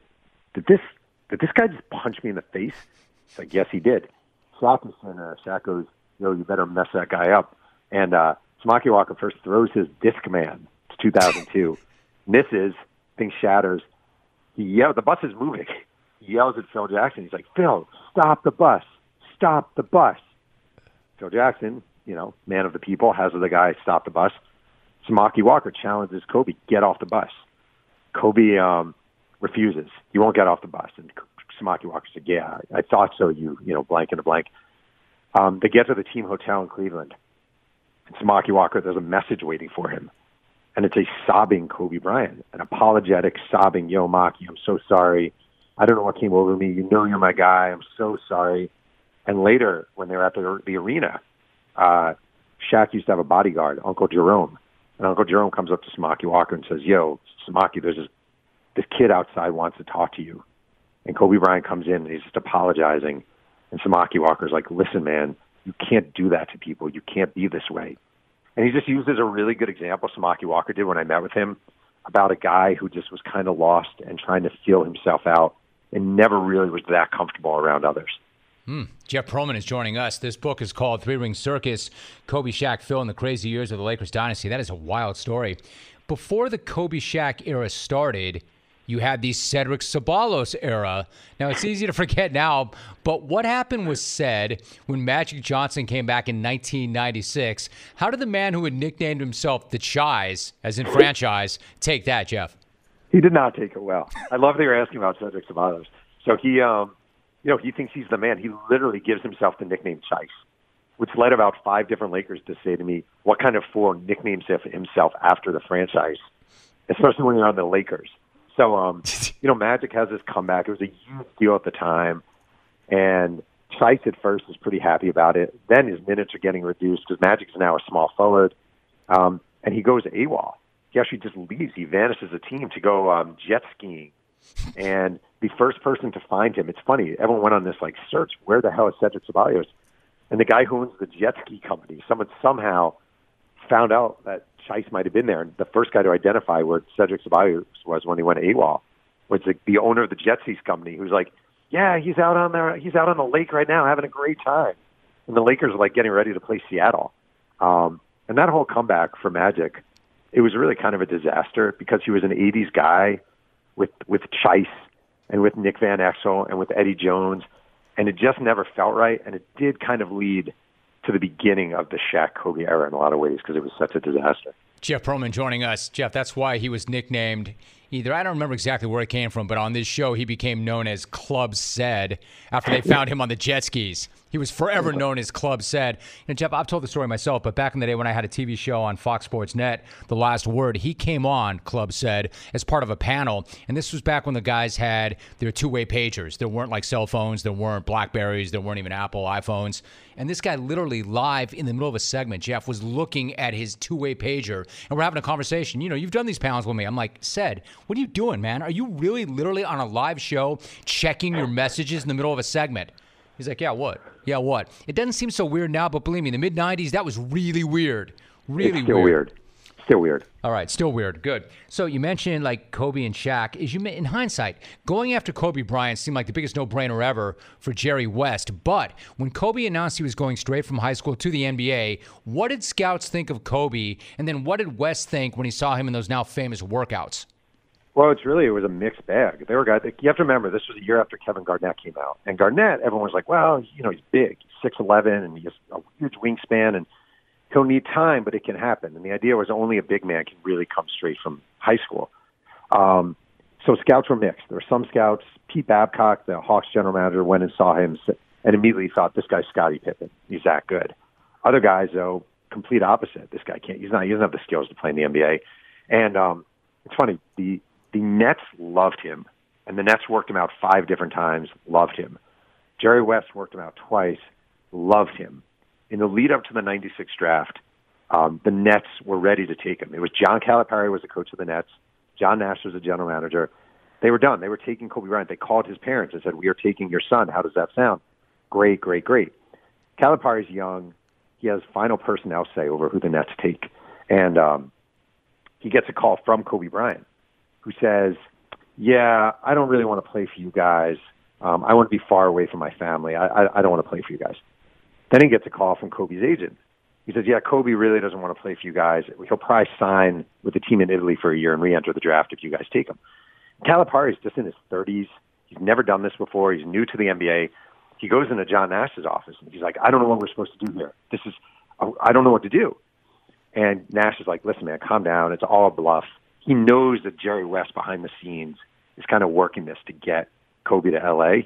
Speaker 20: this guy just punch me in the face? He's like, "Yes, he did." Shaq goes, "You better mess that guy up." And Samaki Walker first throws his disc man. It's 2002. Misses, thing shatters. He yells, the bus is moving. He yells at Phil Jackson. He's like, "Phil, stop the bus. Stop the bus." Phil Jackson, man of the people, has the guy stop the bus. Samaki Walker challenges Kobe, "Get off the bus." Kobe refuses. He won't get off the bus. And Samaki Walker said, "Yeah, I thought so, blank and a blank." They get to the team hotel in Cleveland. And Samaki Walker, there's a message waiting for him. And it's a sobbing Kobe Bryant, an apologetic, sobbing, "Yo, Maki, I'm so sorry. I don't know what came over me. You're my guy. I'm so sorry." And later, when they were at the arena, Shaq used to have a bodyguard, Uncle Jerome. And Uncle Jerome comes up to Samaki Walker and says, "Yo, Samaki, there's this kid outside wants to talk to you." And Kobe Bryant comes in, and he's just apologizing. And Samaki Walker's like, "Listen, man, you can't do that to people. You can't be this way." And he just used as a really good example, Samaki Walker did when I met with him, about a guy who just was kind of lost and trying to feel himself out and never really was that comfortable around others.
Speaker 2: Jeff Pearlman is joining us. This book is called Three Ring Circus, Kobe, Shaq, Phil, and the Crazy Years of the Lakers Dynasty. That is a wild story. Before the Kobe Shaq era started, you had the Cedric Ceballos era. Now, it's easy to forget now, but what happened was said when Magic Johnson came back in 1996. How did the man who had nicknamed himself the Chies, as in franchise, take that, Jeff?
Speaker 20: He did not take it well. I love that you're asking about Cedric Ceballos. So he thinks he's the man. He literally gives himself the nickname Chice, which led about 5 different Lakers to say to me, what kind of fool nicknames himself after the franchise, especially when you're on the Lakers. So, Magic has this comeback. It was a huge deal at the time, and Chice at first was pretty happy about it. Then his minutes are getting reduced because Magic is now a small forward, and he goes AWOL. He actually just leaves. He vanishes the team to go jet skiing. And the first person to find him, it's funny, everyone went on this search, where the hell is Cedric Ceballos? And the guy who owns the jet ski company, someone somehow found out that Chice might have been there. And the first guy to identify where Cedric Ceballos was when he went AWOL was the owner of the Jetseas company, who's like, yeah, he's out on the lake right now having a great time. And the Lakers are like getting ready to play Seattle. And that whole comeback for Magic, it was really kind of a disaster because he was an 80s guy with Chice and with Nick Van Exel and with Eddie Jones, and it just never felt right. And it did kind of lead to the beginning of the Shaq-Kobe era in a lot of ways because it was such a disaster.
Speaker 2: Jeff Pearlman joining us. Jeff, that's why he was nicknamed either, I don't remember exactly where it came from, but on this show he became known as Club Said after they found him on the jet skis. He was forever known as Club Said. And Jeff, I've told the story myself, but back in the day when I had a TV show on Fox Sports Net, The Last Word, he came on Club Said as part of a panel. And this was back when the guys had their two-way pagers. There weren't like cell phones, there weren't Blackberries, there weren't even Apple iPhones. And this guy literally live in the middle of a segment, Jeff, was looking at his two-way pager, and we're having a conversation. You know, you've done these panels with me. I'm like, Said, what are you doing, man? Are you really literally on a live show checking your messages in the middle of a segment? He's like, yeah, what? Yeah, what? It doesn't seem so weird now, but believe me, in the mid-'90s, that was really weird. Really
Speaker 20: it's still weird. Still weird.
Speaker 2: All right, still weird. Good. So you mentioned like Kobe and Shaq. In hindsight, going after Kobe Bryant seemed like the biggest no-brainer ever for Jerry West. But when Kobe announced he was going straight from high school to the NBA, what did scouts think of Kobe? And then what did West think when he saw him in those now famous workouts?
Speaker 20: Well, it was a mixed bag. There were guys. You have to remember, this was a year after Kevin Garnett came out, and Garnett, everyone was like, "Well, you know, he's big, he's 6'11", and he has a huge wingspan, and he'll need time, but it can happen." And the idea was only a big man can really come straight from high school. So scouts were mixed. There were some scouts. Pete Babcock, the Hawks general manager, went and saw him and immediately thought, "This guy's Scottie Pippen. He's that good." Other guys, though, complete opposite. This guy can't. He doesn't have the skills to play in the NBA. And it's funny. The Nets loved him, and the Nets worked him out 5 different times, loved him. Jerry West worked him out twice, loved him. In the lead-up to the 96 draft, the Nets were ready to take him. It was John Calipari was the coach of the Nets. John Nash was the general manager. They were done. They were taking Kobe Bryant. They called his parents and said, "We are taking your son. How does that sound?" Great, great, great. Calipari's young. He has final personnel say over who the Nets take. And he gets a call from Kobe Bryant, who says, "Yeah, I don't really want to play for you guys. I want to be far away from my family. I don't want to play for you guys." Then he gets a call from Kobe's agent. He says, "Yeah, Kobe really doesn't want to play for you guys. He'll probably sign with the team in Italy for a year and re-enter the draft if you guys take him." Calipari's just in his 30s. He's never done this before. He's new to the NBA. He goes into John Nash's office, and he's like, "I don't know what we're supposed to do here. I don't know what to do." And Nash is like, "Listen, man, calm down. It's all a bluff." He knows that Jerry West behind the scenes is kind of working this to get Kobe to L.A.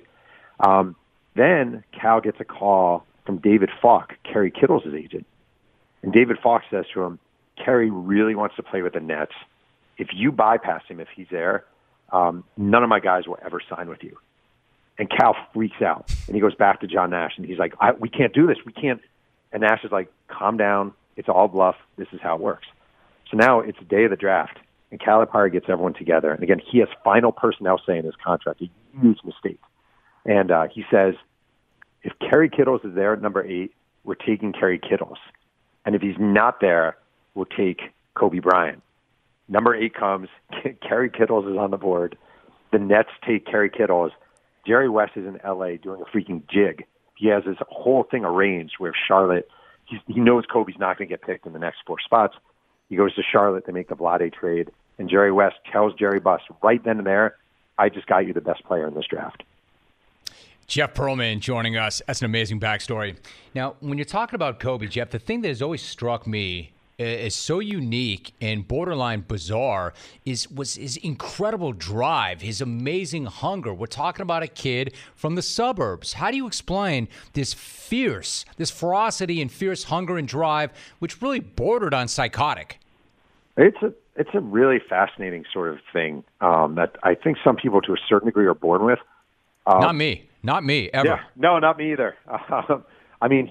Speaker 20: Then Cal gets a call from David Falk, Kerry Kittles' agent. And David Falk says to him, "Kerry really wants to play with the Nets. If you bypass him, if he's there, none of my guys will ever sign with you." And Cal freaks out. And he goes back to John Nash, and he's like, "We can't do this. We can't." And Nash is like, "Calm down. It's all bluff. This is how it works." So now it's the day of the draft. And Calipari gets everyone together. And again, he has final personnel say in his contract, a huge mistake. And he says, if Kerry Kittles is there at number 8, we're taking Kerry Kittles. And if he's not there, we'll take Kobe Bryant. Number 8 comes. Kerry Kittles is on the board. The Nets take Kerry Kittles. Jerry West is in L.A. doing a freaking jig. He has this whole thing arranged where Charlotte, he knows Kobe's not going to get picked in the next 4 spots. He goes to Charlotte to make the Vlade trade. And Jerry West tells Jerry Buss right then and there, "I just got you the best player in this draft."
Speaker 2: Jeff Pearlman joining us. That's an amazing backstory. Now, when you're talking about Kobe, Jeff, the thing that has always struck me is so unique and borderline bizarre was his incredible drive, his amazing hunger. We're talking about a kid from the suburbs. How do you explain this ferocity and fierce hunger and drive, which really bordered on psychotic?
Speaker 20: It's a really fascinating sort of thing that I think some people to a certain degree are born with.
Speaker 2: Not me, ever.
Speaker 20: Yeah, no, not me either. I mean,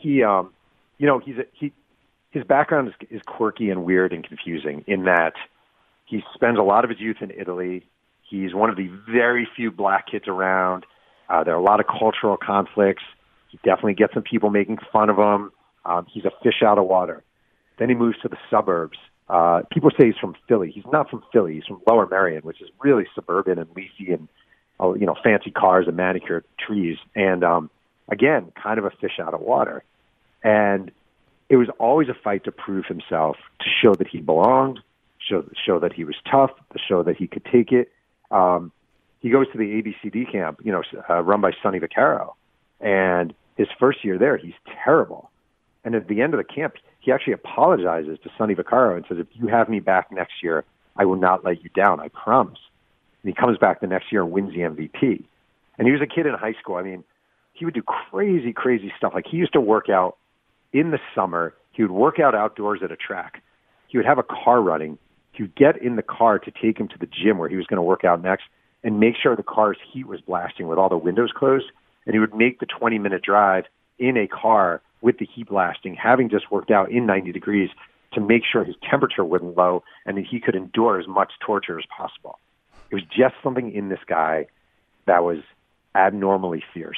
Speaker 20: his background is quirky and weird and confusing in that he spends a lot of his youth in Italy. He's one of the very few black kids around. There are a lot of cultural conflicts. He definitely gets some people making fun of him. He's a fish out of water. Then he moves to the suburbs. People say he's from Philly. He's not from Philly. He's from Lower Merion, which is really suburban and leafy and, fancy cars and manicured trees. And, again, kind of a fish out of water. And it was always a fight to prove himself, to show that he belonged, show that he was tough, to show that he could take it. He goes to the ABCD camp, run by Sonny Vaccaro. And his first year there, he's terrible. And at the end of the camp, he actually apologizes to Sonny Vaccaro and says, if you have me back next year, I will not let you down, I promise. And he comes back the next year and wins the MVP. And he was a kid in high school. I mean, he would do crazy, crazy stuff. Like, he used to work out in the summer. He would work out outdoors at a track. He would have a car running. He would get in the car to take him to the gym where he was going to work out next and make sure the car's heat was blasting with all the windows closed. And he would make the 20-minute drive in a car with the heat blasting, having just worked out in 90 degrees to make sure his temperature wasn't low and that he could endure as much torture as possible. It was just something in this guy that was abnormally fierce.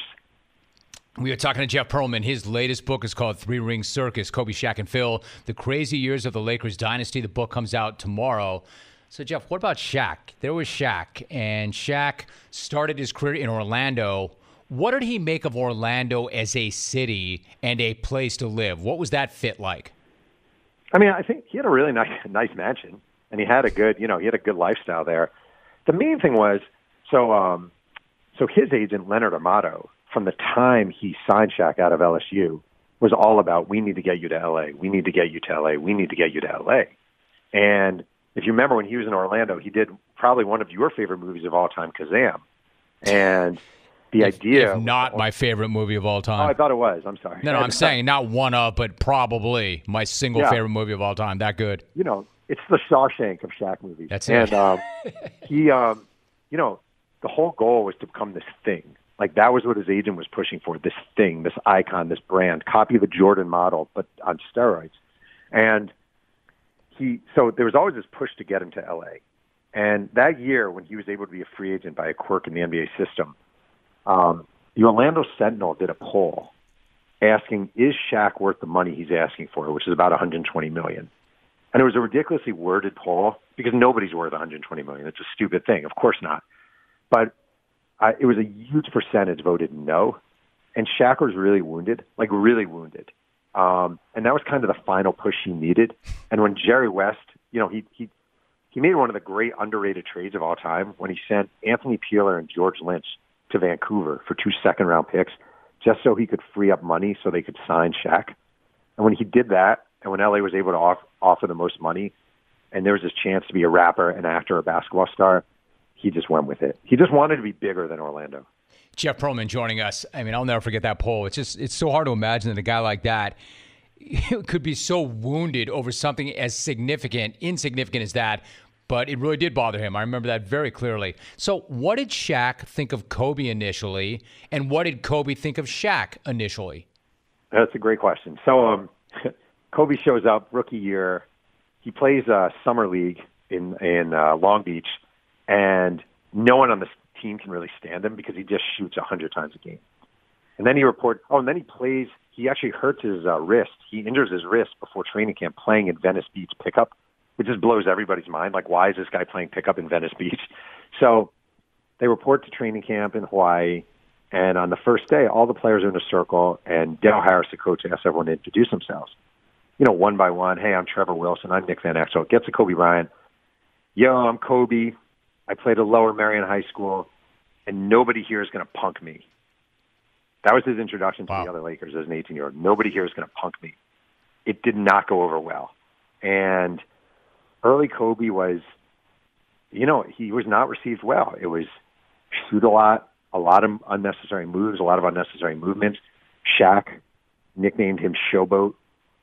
Speaker 2: We are talking to Jeff Pearlman. His latest book is called Three Ring Circus, Kobe, Shaq, and Phil, The Crazy Years of the Lakers Dynasty. The book comes out tomorrow. So, Jeff, what about Shaq? There was Shaq, and Shaq started his career in Orlando. What did he make of Orlando as a city and a place to live? What was that fit like?
Speaker 20: I mean, I think he had a really nice mansion, and he had a good, he had a good lifestyle there. The main thing was, so his agent, Leonard Amato, from the time he signed Shaq out of LSU, was all about, we need to get you to L.A., we need to get you to L.A., we need to get you to L.A. And if you remember when he was in Orlando, he did probably one of your favorite movies of all time, Kazam. And the idea...
Speaker 2: If not my favorite movie of all time.
Speaker 20: Oh, I thought it was. I'm sorry.
Speaker 2: No, I'm saying not one of, but probably my single favorite movie of all time. That good.
Speaker 20: It's the Shawshank of Shaq movies.
Speaker 2: That's it.
Speaker 20: And he, the whole goal was to become this thing. Like, that was what his agent was pushing for, this thing, this icon, this brand. Copy the Jordan model, but on steroids. And so there was always this push to get him to L.A. And that year, when he was able to be a free agent by a quirk in the NBA system, the Orlando Sentinel did a poll asking, is Shaq worth the money he's asking for, which is about $120 million. And it was a ridiculously worded poll because nobody's worth $120 million. It's a stupid thing. Of course not. But it was a huge percentage voted no. And Shaq was really wounded, really wounded. And that was kind of the final push he needed. And when Jerry West, he made one of the great underrated trades of all time when he sent Anthony Peeler and George Lynch to Vancouver for 2 second-round picks just so he could free up money so they could sign Shaq. And when he did that, and when LA was able to offer the most money, and there was this chance to be a rapper, an actor, a basketball star, he just went with it. He just wanted to be bigger than Orlando.
Speaker 2: Jeff Pearlman joining us. I mean, I'll never forget that poll. It's so hard to imagine that a guy like that could be so wounded over something as insignificant as that, but it really did bother him. I remember that very clearly. So what did Shaq think of Kobe initially, and what did Kobe think of Shaq initially?
Speaker 20: That's a great question. So Kobe shows up rookie year. He plays summer league in Long Beach, and no one on the team can really stand him because he just shoots 100 times a game. And then he actually hurts his wrist. He injures his wrist before training camp playing in Venice Beach pickup, which just blows everybody's mind. Like, why is this guy playing pickup in Venice Beach? So they report to training camp in Hawaii, and on the first day, all the players are in a circle, and Dale Harris, the coach, asks everyone to introduce themselves. One by one. Hey, I'm Trevor Wilson. I'm Nick Van Exel. Gets to Kobe Bryant. Yo, I'm Kobe. I played at Lower Merion High School, and nobody here is going to punk me. That was his introduction to the other Lakers as an 18-year-old. Nobody here is going to punk me. It did not go over well. And early Kobe was, he was not received well. It was shoot a lot of unnecessary moves, a lot of unnecessary movements. Shaq nicknamed him Showboat.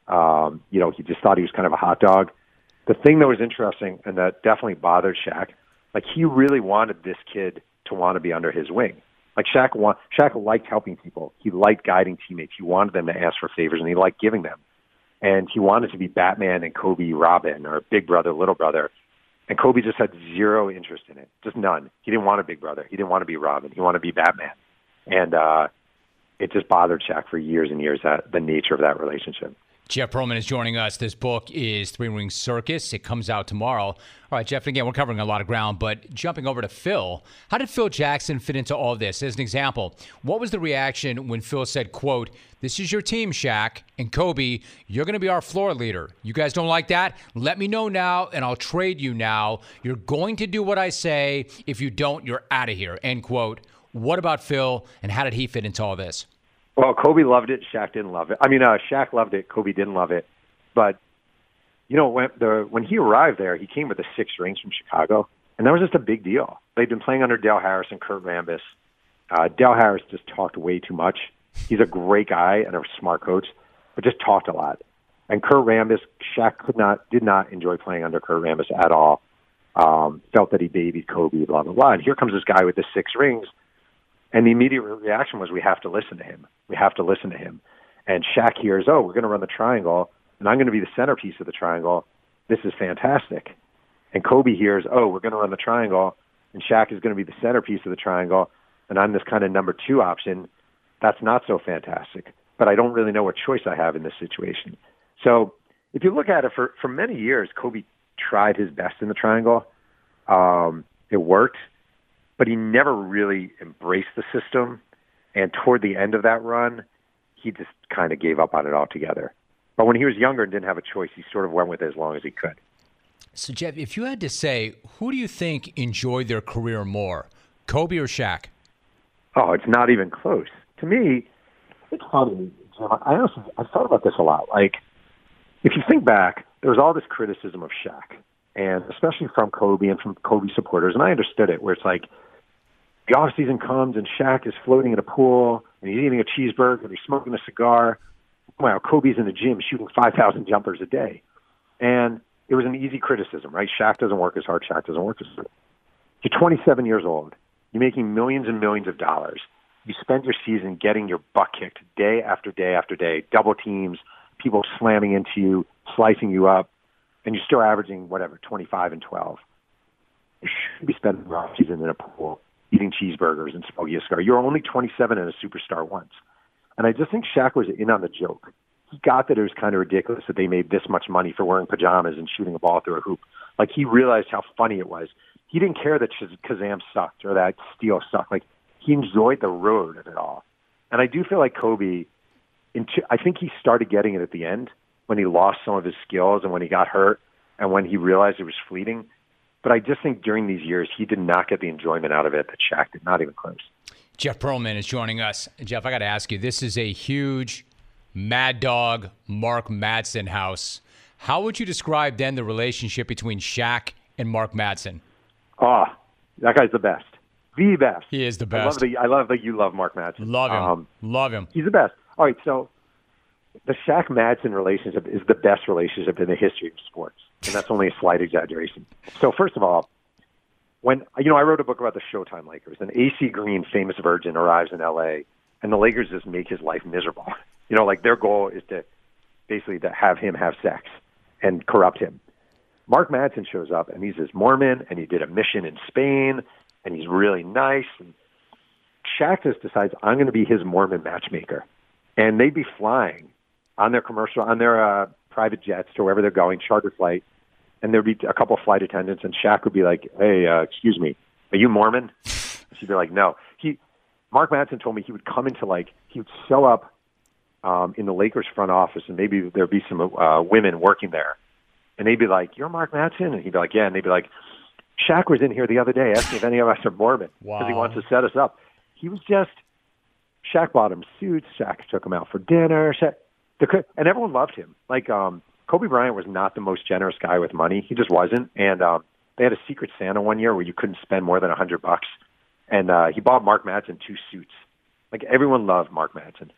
Speaker 20: He just thought he was kind of a hot dog. The thing that was interesting and that definitely bothered Shaq, he really wanted this kid to want to be under his wing. Shaq liked helping people. He liked guiding teammates. He wanted them to ask for favors, and he liked giving them. And he wanted to be Batman and Kobe Robin, or big brother, little brother. And Kobe just had zero interest in it, just none. He didn't want a big brother. He didn't want to be Robin. He wanted to be Batman. And it just bothered Shaq for years and years, the nature of that relationship.
Speaker 2: Jeff Pearlman is joining us. This book is Three Ring Circus. It comes out tomorrow. All right, Jeff, again, we're covering a lot of ground, but jumping over to Phil, how did Phil Jackson fit into all this? As an example, what was the reaction when Phil said, quote, "This is your team, Shaq, and Kobe, you're going to be our floor leader. You guys don't like that? Let me know now, and I'll trade you now. You're going to do what I say. If you don't, you're out of here," end quote. What about Phil, and how did he fit into all this?
Speaker 20: Well, Kobe loved it. Shaq didn't love it. I mean, Shaq loved it. Kobe didn't love it. But, you know, when he arrived there, he came with the 6 rings from Chicago, and that was just a big deal. They'd been playing under Dale Harris and Kurt Rambis. Dale Harris just talked way too much. He's a great guy and a smart coach, but just talked a lot. And Kurt Rambis, Shaq did not enjoy playing under Kurt Rambis at all. Felt that he babied Kobe, blah, blah, blah. And here comes this guy with the 6 rings. And the immediate reaction was, we have to listen to him. We have to listen to him. And Shaq hears, oh, we're going to run the triangle, and I'm going to be the centerpiece of the triangle. This is fantastic. And Kobe hears, oh, we're going to run the triangle, and Shaq is going to be the centerpiece of the triangle, and I'm this kind of number 2 option. That's not so fantastic. But I don't really know what choice I have in this situation. So if you look at it, for many years, Kobe tried his best in the triangle. It worked. But he never really embraced the system. And toward the end of that run, he just kind of gave up on it altogether. But when he was younger and didn't have a choice, he sort of went with it as long as he could.
Speaker 2: So, Jeff, if you had to say, who do you think enjoyed their career more, Kobe or Shaq?
Speaker 20: Oh, it's not even close. To me, it's funny. I've thought about this a lot. Like, if you think back, there was all this criticism of Shaq, and especially from Kobe and from Kobe supporters, and I understood it, where it's like, the offseason comes and Shaq is floating in a pool and he's eating a cheeseburger and he's smoking a cigar. Wow, Kobe's in the gym shooting 5,000 jumpers a day. And it was an easy criticism, right? Shaq doesn't work as hard. Shaq doesn't work as hard. You're 27 years old. You're making millions and millions of dollars. You spend your season getting your butt kicked day after day after day, double teams, people slamming into you, slicing you up, and you're still averaging, 25 and 12. You shouldn't be spending your offseason in a pool eating cheeseburgers and smoking a cigar. You're only 27 and a superstar once. And I just think Shaq was in on the joke. He got that it was kind of ridiculous that they made this much money for wearing pajamas and shooting a ball through a hoop. Like, he realized how funny it was. He didn't care that Kazam sucked or that Steele sucked. Like, he enjoyed the road of it all. And I do feel like Kobe, I think he started getting it at the end when he lost some of his skills and when he got hurt and when he realized it was fleeting. But I just think during these years, he did not get the enjoyment out of it that Shaq did, not even close.
Speaker 2: Jeff Pearlman is joining us. Jeff, I got to ask you, this is a huge Mad Dog Mark Madsen house. How would you describe then the relationship between Shaq and Mark Madsen?
Speaker 20: Oh, that guy's the best. The best.
Speaker 2: He is the best.
Speaker 20: I love that you love Mark Madsen.
Speaker 2: Love him. Love him.
Speaker 20: He's the best. All right, so the Shaq-Madsen relationship is the best relationship in the history of sports. And that's only a slight exaggeration. So first of all, when I wrote a book about the Showtime Lakers, and AC Green, famous virgin, arrives in L.A., and the Lakers just make his life miserable. Like their goal is to basically to have him have sex and corrupt him. Mark Madsen shows up, and he's this Mormon, and he did a mission in Spain, and he's really nice. And Shaq just decides, I'm going to be his Mormon matchmaker. And they'd be flying on their private jets to wherever they're going, charter flight, and there'd be a couple of flight attendants, and Shaq would be like, hey, excuse me, are you Mormon? She'd be like, no. Mark Madsen told me he would come into he would show up in the Lakers front office, and maybe there'd be some women working there, and they'd be like, you're Mark Madsen? And he'd be like, yeah, and they'd be like, Shaq was in here the other day asking if any of us are Mormon because he wants to set us up. He was just, Shaq bought him suits, Shaq took him out for dinner, and everyone loved him. Kobe Bryant was not the most generous guy with money. He just wasn't. And they had a Secret Santa one year where you couldn't spend more than $100. And he bought Mark Madsen 2 suits. Everyone loved Mark Madsen.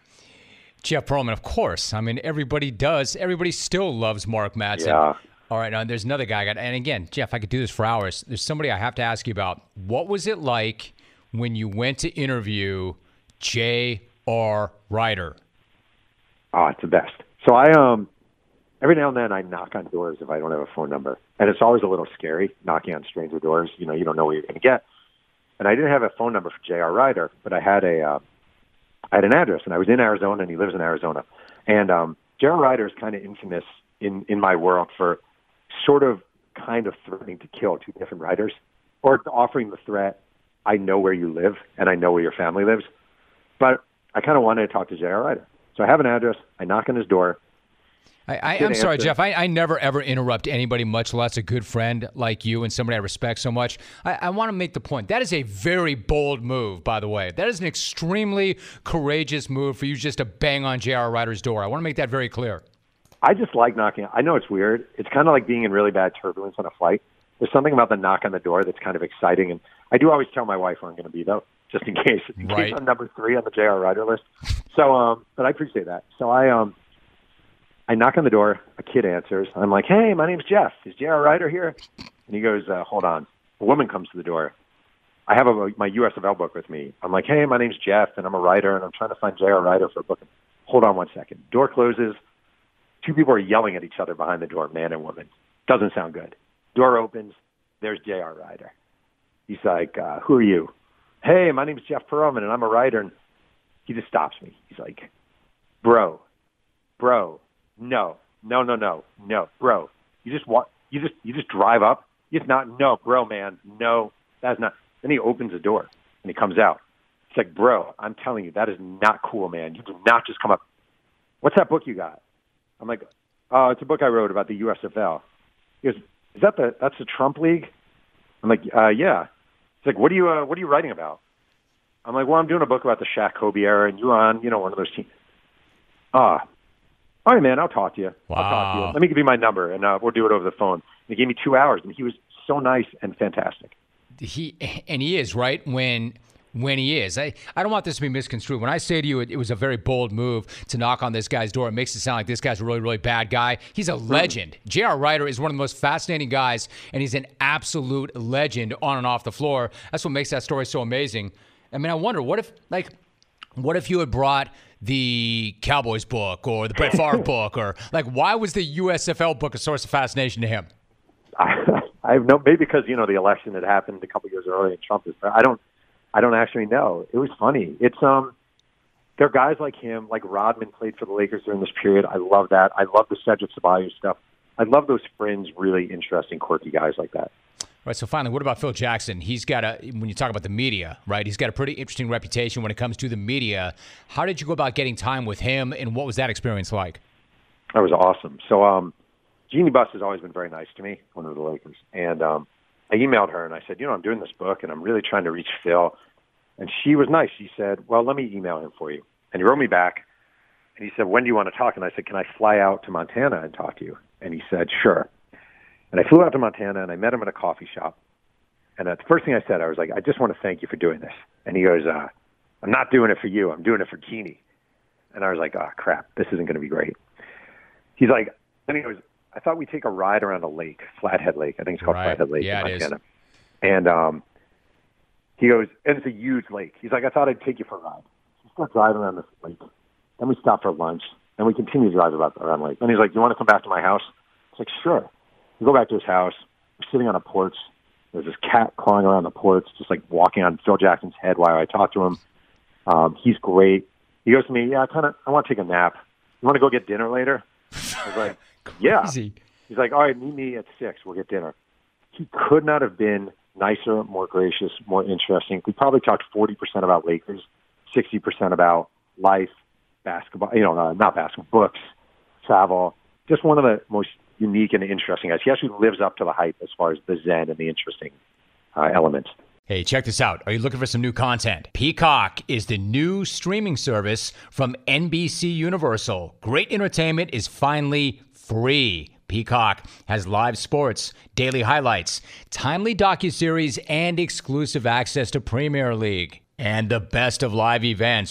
Speaker 2: Jeff Pearlman, of course. I mean, everybody does. Everybody still loves Mark Madsen.
Speaker 20: Yeah.
Speaker 2: All right, now there's another guy. And again, Jeff, I could do this for hours. There's somebody I have to ask you about. What was it like when you went to interview J.R. Rider?
Speaker 20: Oh, it's the best. So I every now and then I knock on doors if I don't have a phone number. And it's always a little scary knocking on stranger doors. You don't know what you're going to get. And I didn't have a phone number for J.R. Rider, but I had an address, and I was in Arizona, and he lives in Arizona. And J.R. Rider is kind of infamous in my world for sort of kind of threatening to kill two different writers, or offering the threat, I know where you live and I know where your family lives. But I kind of wanted to talk to J.R. Rider. So I have an address. I knock on his door.
Speaker 2: I'm sorry, Jeff. I never, ever interrupt anybody, much less a good friend like you and somebody I respect so much. I want to make the point. That is a very bold move, by the way. That is an extremely courageous move for you just to bang on J.R. Rider's door. I want to make that very clear.
Speaker 20: I just like knocking. I know it's weird. It's kind of like being in really bad turbulence on a flight. There's something about the knock on the door that's kind of exciting. And I do always tell my wife where I'm going to be, though, just in case. In case I'm number 3 on the J.R. Rider list. So, but I appreciate that. So I knock on the door. A kid answers. I'm like, hey, my name's Jeff. Is J.R. Rider here? And he goes, hold on. A woman comes to the door. I have my USFL book with me. I'm like, hey, my name's Jeff, and I'm a writer, and I'm trying to find J.R. Rider for a book. Hold on one second. Door closes. 2 people are yelling at each other behind the door, man and woman. Doesn't sound good. Door opens. There's J.R. Rider. He's like, who are you? Hey, my name's Jeff Pearlman, and I'm a writer. And he just stops me. He's like, bro, no, bro. You just drive up. It's not, no, bro, man, no, that's not. Then he opens the door and he comes out. It's like, bro, I'm telling you, that is not cool, man. You do not just come up. What's that book you got? I'm like, oh, it's a book I wrote about the USFL. He goes, that's the Trump League? I'm like, yeah. It's like, what are you writing about? I'm like, well, I'm doing a book about the Shaq Kobe era, and you're on, one of those teams. All right, man, I'll talk to you.
Speaker 2: Wow.
Speaker 20: I'll talk to you. Let me give you my number, and we'll do it over the phone. And he gave me 2 hours, and he was so nice and fantastic.
Speaker 2: He is, right? When he is. I don't want this to be misconstrued. When I say to you it was a very bold move to knock on this guy's door, it makes it sound like this guy's a really, really bad guy. He's a legend. J.R. Rider is one of the most fascinating guys, and he's an absolute legend on and off the floor. That's what makes that story so amazing. I mean, I wonder, what if you had brought the Cowboys book or the Brett Favre book, or why was the USFL book a source of fascination to him?
Speaker 20: I have no, maybe because, the election had happened a couple years earlier and Trump is, I don't actually know. It was funny. It's, there are guys like him, like Rodman played for the Lakers during this period. I love that. I love the Cedric Ceballos stuff. I love those fringe, really interesting, quirky guys like that.
Speaker 2: Right, so finally, what about Phil Jackson? He's got when you talk about the media, right, he's got a pretty interesting reputation when it comes to the media. How did you go about getting time with him, and what was that experience like?
Speaker 20: That was awesome. So Jeannie Buss has always been very nice to me, one of the Lakers. And I emailed her, and I said, I'm doing this book, and I'm really trying to reach Phil. And she was nice. She said, well, let me email him for you. And he wrote me back, and he said, when do you want to talk? And I said, can I fly out to Montana and talk to you? And he said, sure. And I flew out to Montana, and I met him at a coffee shop. And the first thing I said, I was like, I just want to thank you for doing this. And he goes, I'm not doing it for you. I'm doing it for Jeannie. And I was like, oh, crap, this isn't going to be great. He's like, then he goes, I thought we'd take a ride around a lake, Flathead Lake. I think it's called Flathead Lake in Montana. It is. And he goes, and it's a huge lake. He's like, I thought I'd take you for a ride. We start driving around this lake. Then we stop for lunch. Then we continue to drive around the lake. And he's like, you want to come back to my house? It's like, sure. We go back to his house. We're sitting on a porch. There's this cat clawing around the porch, just like walking on Phil Jackson's head while I talk to him. He's great. He goes to me, I want to take a nap. You want to go get dinner later? I was like, yeah. He's like, all right, meet me at 6. We'll get dinner. He could not have been nicer, more gracious, more interesting. We probably talked 40% about Lakers, 60% about life, basketball, not basketball, books, travel. Just one of the most unique and interesting guys. He actually lives up to the hype as far as the zen and the interesting elements.
Speaker 2: Hey, check this out. Are you looking for some new content? Peacock is the new streaming service from NBC Universal. Great entertainment is finally free. Peacock has live sports, daily highlights, timely docuseries, and exclusive access to Premier League. And the best of live events,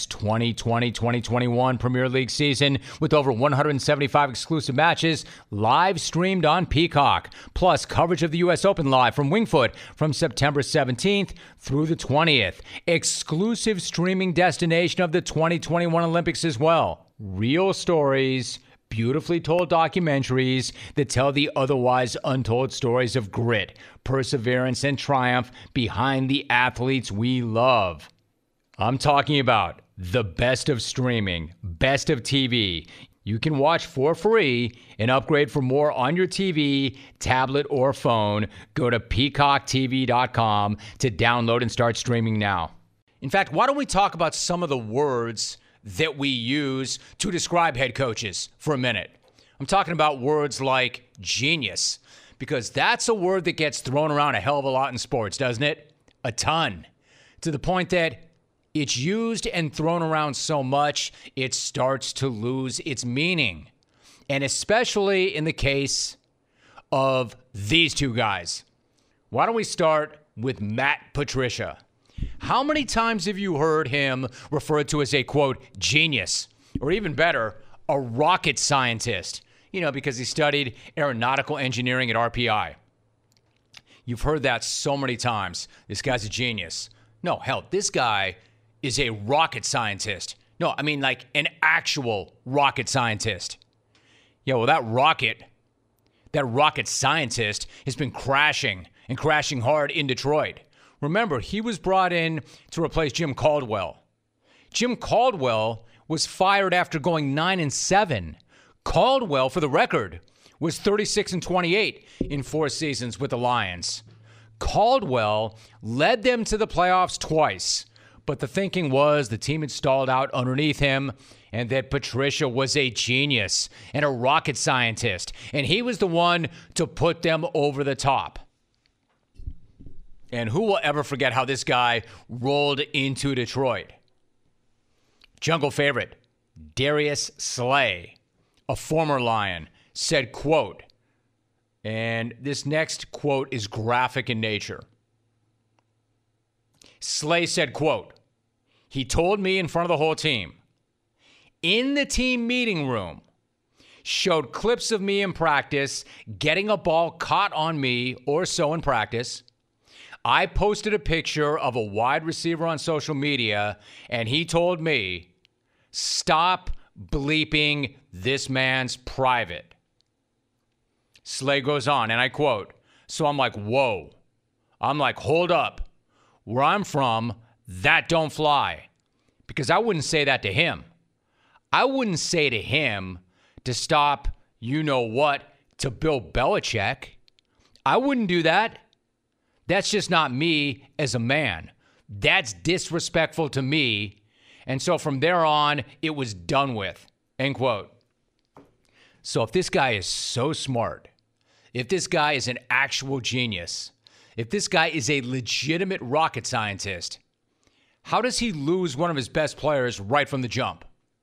Speaker 2: 2020-2021 Premier League season with over 175 exclusive matches live streamed on Peacock. Plus coverage of the U.S. Open live from Wingfoot from September 17th through the 20th. Exclusive streaming destination of the 2021 Olympics as well. Real stories, beautifully told documentaries that tell the otherwise untold stories of grit, perseverance, and triumph behind the athletes we love. I'm talking about the best of streaming, best of TV. You can watch for free and upgrade for more on your TV, tablet, or phone. Go to peacocktv.com to download and start streaming now. In fact, why don't we talk about some of the words that we use to describe head coaches for a minute? I'm talking about words like genius, because that's a word that gets thrown around a hell of a lot in sports, doesn't it? A ton. To the point that it's used and thrown around so much, it starts to lose its meaning. And especially in the case of these two guys. Why don't we start with Matt Patricia? How many times have you heard him referred to as a, quote, genius? Or even better, a rocket scientist? You know, because he studied aeronautical engineering at RPI. You've heard that so many times. This guy's a genius. No, hell, this guy is a rocket scientist. No, I mean like an actual rocket scientist. Yeah, well, that rocket scientist has been crashing hard in Detroit. Remember, he was brought in to replace Jim Caldwell. Jim Caldwell was fired after going 9-7. Caldwell, for the record, was 36-28 in 4 seasons with the Lions. Caldwell led them to the playoffs twice, but the thinking was the team had stalled out underneath him and that Patricia was a genius and a rocket scientist, and he was the one to put them over the top. And who will ever forget how this guy rolled into Detroit? Jungle favorite, Darius Slay, a former Lion, said, quote, and this next quote is graphic in nature. Slay said, quote, he told me in front of the whole team, in the team meeting room, showed clips of me in practice, getting a ball caught on me or so in practice. I posted a picture of a wide receiver on social media, and he told me, stop bleeping this man's private. Slay goes on, and I quote, so I'm like, whoa. I'm like, hold up. Where I'm from, that don't fly. Because I wouldn't say that to him. I wouldn't say to him to stop, you know what, to Bill Belichick. I wouldn't do that. That's just not me as a man. That's disrespectful to me. And so from there on, it was done with. End quote. So if this guy is so smart, if this guy is an actual genius, if this guy is a legitimate rocket scientist, how does he lose one of his best players right from the jump?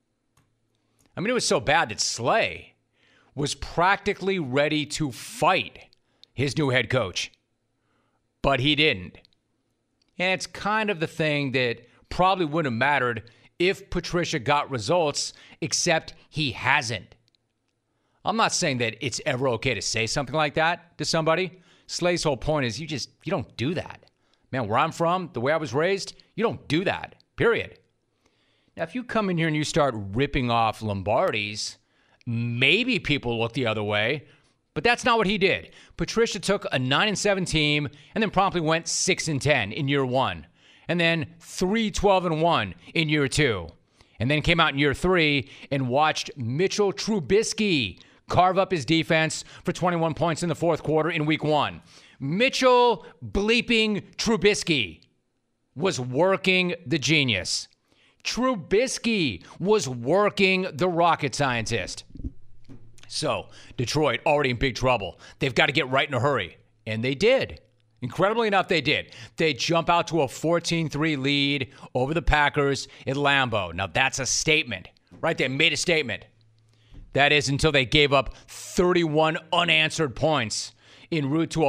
Speaker 2: I mean, it was so bad that Slay was practically ready to fight his new head coach. But he didn't. And it's kind of the thing that probably wouldn't have mattered if Patricia got results, except he hasn't. I'm not saying that it's ever okay to say something like that to somebody. Slay's whole point is you don't do that. Man, where I'm from, the way I was raised, you don't do that, period. Now, if you come in here and you start ripping off Lombardi's, maybe people look the other way. But that's not what he did. Patricia took a 9-7 team and then promptly went 6-10 in year 1. And then 3-12-1 in year 2. And then came out in year 3 and watched Mitchell Trubisky carve up his defense for 21 points in the fourth quarter in week 1. Mitchell bleeping Trubisky was working the genius. Trubisky was working the rocket scientist. So, Detroit already in big trouble. They've got to get right in a hurry. And they did. Incredibly enough, they did. They jump out to a 14-3 lead over the Packers at Lambeau. Now, that's a statement. Right? They made a statement. That is until they gave up 31 unanswered points en route to a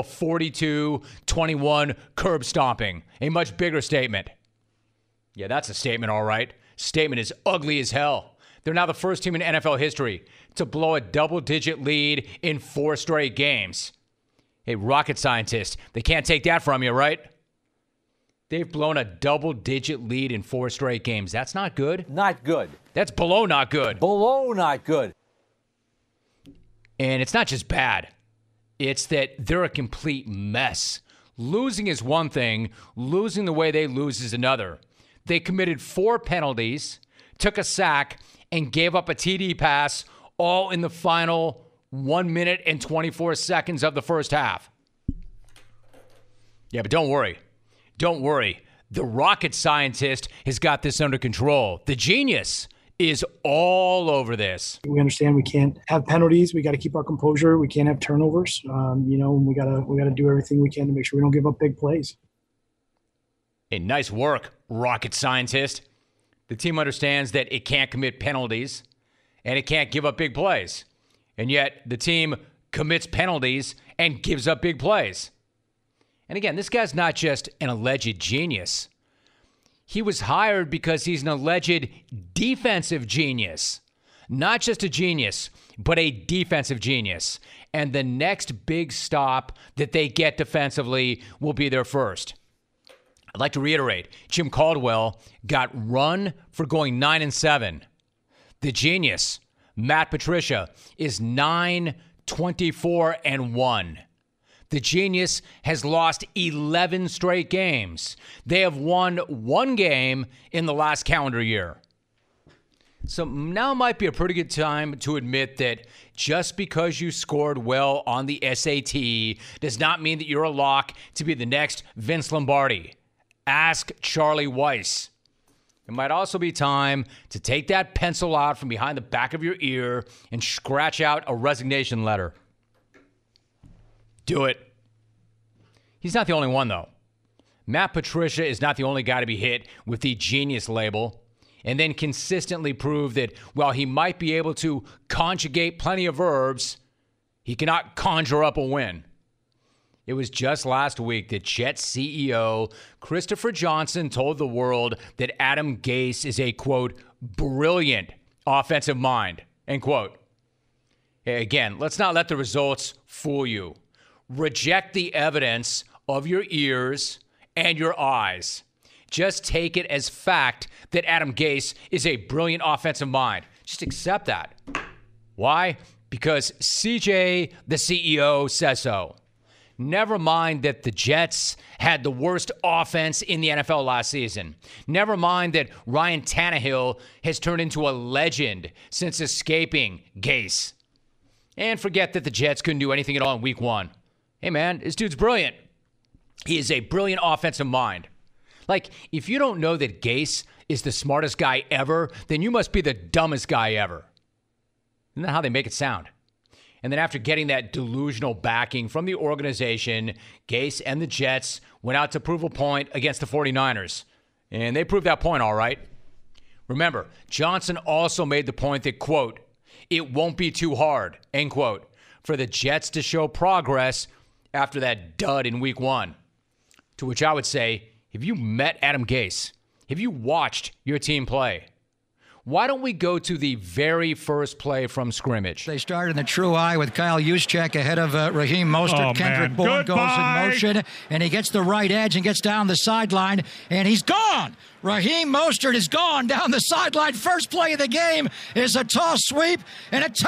Speaker 2: 42-21 curb stomping. A much bigger statement. Yeah, that's a statement, all right. Statement is ugly as hell. They're now the first team in NFL history to blow a double-digit lead in 4 straight games. Hey, rocket scientist, they can't take that from you, right? They've blown a double-digit lead in 4 straight games. That's not good.
Speaker 21: Not good.
Speaker 2: That's below not good.
Speaker 21: Below not good.
Speaker 2: And it's not just bad. It's that they're a complete mess. Losing is one thing. Losing the way they lose is another. They committed 4 penalties, took a sack, and gave up a TD pass all in the final 1 minute and 24 seconds of the first half. Yeah, but don't worry. Don't worry. The rocket scientist has got this under control. The genius is all over this.
Speaker 21: We understand we can't have penalties. We got to keep our composure. We can't have turnovers. And we gotta do everything we can to make sure we don't give up big plays.
Speaker 2: Hey, nice work, rocket scientist. The team understands that it can't commit penalties and it can't give up big plays. And yet the team commits penalties and gives up big plays. And again, this guy's not just an alleged genius. He was hired because he's an alleged defensive genius. Not just a genius, but a defensive genius. And the next big stop that they get defensively will be their first. I'd like to reiterate, Jim Caldwell got run for going 9-7. The genius, Matt Patricia, is 9-24-1. The genius has lost 11 straight games. They have won 1 game in the last calendar year. So now might be a pretty good time to admit that just because you scored well on the SAT does not mean that you're a lock to be the next Vince Lombardi. Ask Charlie Weiss. It might also be time to take that pencil out from behind the back of your ear and scratch out a resignation letter. Do it. He's not the only one, though. Matt Patricia is not the only guy to be hit with the genius label and then consistently prove that while he might be able to conjugate plenty of verbs, he cannot conjure up a win. It was just last week that Jets CEO Christopher Johnson told the world that Adam Gase is a, quote, brilliant offensive mind, end quote. Again, let's not let the results fool you. Reject the evidence of your ears and your eyes. Just take it as fact that Adam Gase is a brilliant offensive mind. Just accept that. Why? Because CJ, the CEO, says so. Never mind that the Jets had the worst offense in the NFL last season. Never mind that Ryan Tannehill has turned into a legend since escaping Gase. And forget that the Jets couldn't do anything at all in week 1. Hey, man, this dude's brilliant. He is a brilliant offensive mind. Like, if you don't know that Gase is the smartest guy ever, then you must be the dumbest guy ever. Isn't that how they make it sound? And then after getting that delusional backing from the organization, Gase and the Jets went out to prove a point against the 49ers. And they proved that point all right. Remember, Johnson also made the point that, quote, it won't be too hard, end quote, for the Jets to show progress after that dud in week 1. To which I would say, have you met Adam Gase? Have you watched your team play? Why don't we go to the very first play from scrimmage?
Speaker 22: They start in the true eye with Kyle Juszczyk ahead of Raheem Mostert. Kendrick Bourne goes in motion, and he gets the right edge and gets down the sideline, and he's gone. Raheem Mostert is gone down the sideline. First play of the game is a toss sweep and a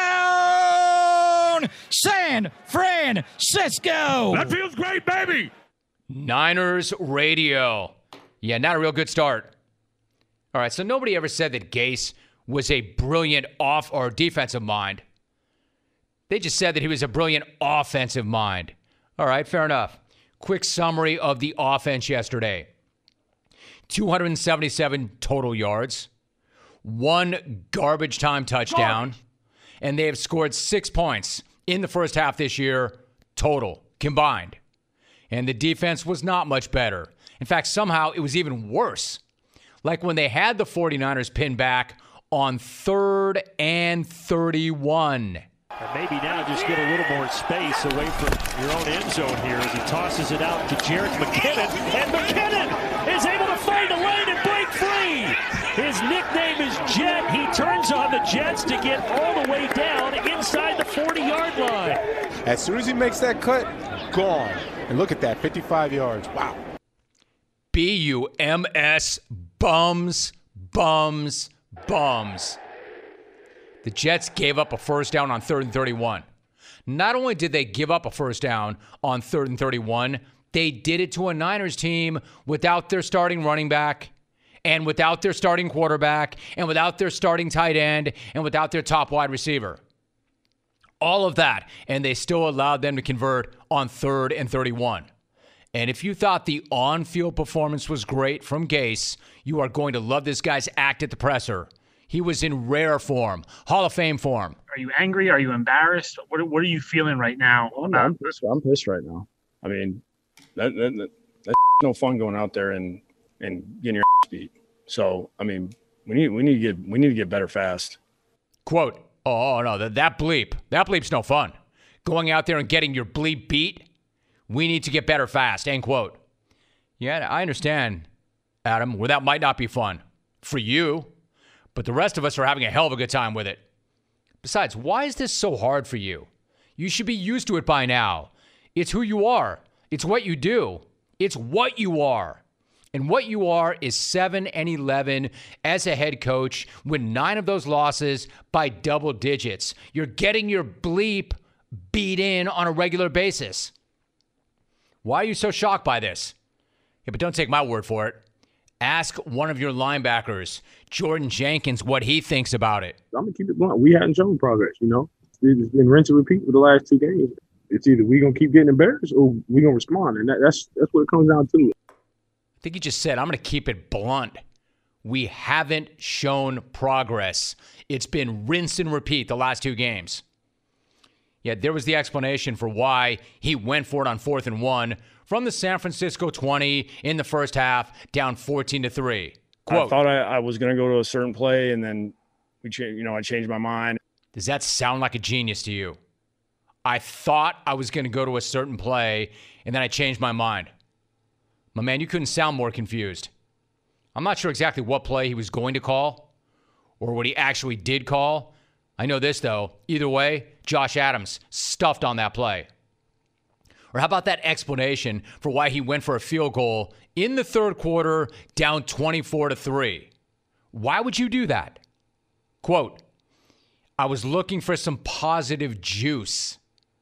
Speaker 22: touchdown, San Francisco.
Speaker 17: That feels great, baby.
Speaker 2: Niners radio. Yeah, not a real good start. All right, so nobody ever said that Gase was a brilliant off or defensive mind. They just said that he was a brilliant offensive mind. All right, fair enough. Quick summary of the offense yesterday. 277 total yards, 1 garbage time touchdown, and they have scored 6 points in the first half this year total, combined. And the defense was not much better. In fact, somehow it was even worse. Like when they had the 49ers pinned back on 3rd and 31.
Speaker 4: And maybe now just get a little more space away from your own end zone here as he tosses it out to Jerick McKinnon. And McKinnon is able to find a lane and break free. His nickname is Jet. He turns on the Jets to get all the way down inside the 40-yard line.
Speaker 23: As soon as he makes that cut, gone. And look at that, 55 yards. Wow.
Speaker 2: B-U-M-S, bums, bums, bums. The Jets gave up a first down on 3rd and 31. Not only did they give up a first down on 3rd and 31, they did it to a Niners team without their starting running back and without their starting quarterback, and without their starting tight end, and without their top wide receiver. All of that, and they still allowed them to convert on 3rd and 31. And if you thought the on-field performance was great from Gase, you are going to love this guy's act at the presser. He was in rare form, Hall of Fame form.
Speaker 1: Are you angry? Are you embarrassed? What are you feeling right now?
Speaker 3: Oh, no, I'm pissed right now. I mean, that's no fun going out there and getting your ass beat. So, I mean, we need to get better fast.
Speaker 2: Quote, oh, no, that bleep's no fun. Going out there and getting your bleep beat, we need to get better fast, end quote. Yeah, I understand, Adam, where that might not be fun for you, but the rest of us are having a hell of a good time with it. Besides, why is this so hard for you? You should be used to it by now. It's who you are. It's what you do. It's what you are. And what you are is 7-11 as a head coach with 9 of those losses by double digits. You're getting your bleep beat in on a regular basis. Why are you so shocked by this? Yeah, but don't take my word for it. Ask one of your linebackers, Jordan Jenkins, what he thinks about it.
Speaker 3: I'm going to keep it blunt. We hadn't shown progress, you know. It's been rinse and repeat for the last 2 games. It's either we going to keep getting embarrassed or we going to respond, and that's what it comes down to.
Speaker 2: I think you just said, I'm going to keep it blunt. We haven't shown progress. It's been rinse and repeat the last 2 games. Yeah, there was the explanation for why he went for it on 4th and 1 from the San Francisco 20 in the first half, down 14-3. Quote,
Speaker 3: I thought I was going to go to a certain play, and then I changed my mind.
Speaker 2: Does that sound like a genius to you? I thought I was going to go to a certain play, and then I changed my mind. My man, you couldn't sound more confused. I'm not sure exactly what play he was going to call or what he actually did call. I know this, though. Either way, Josh Adams stuffed on that play. Or how about that explanation for why he went for a field goal in the 3rd quarter, down 24-3? Why would you do that? Quote, I was looking for some positive juice.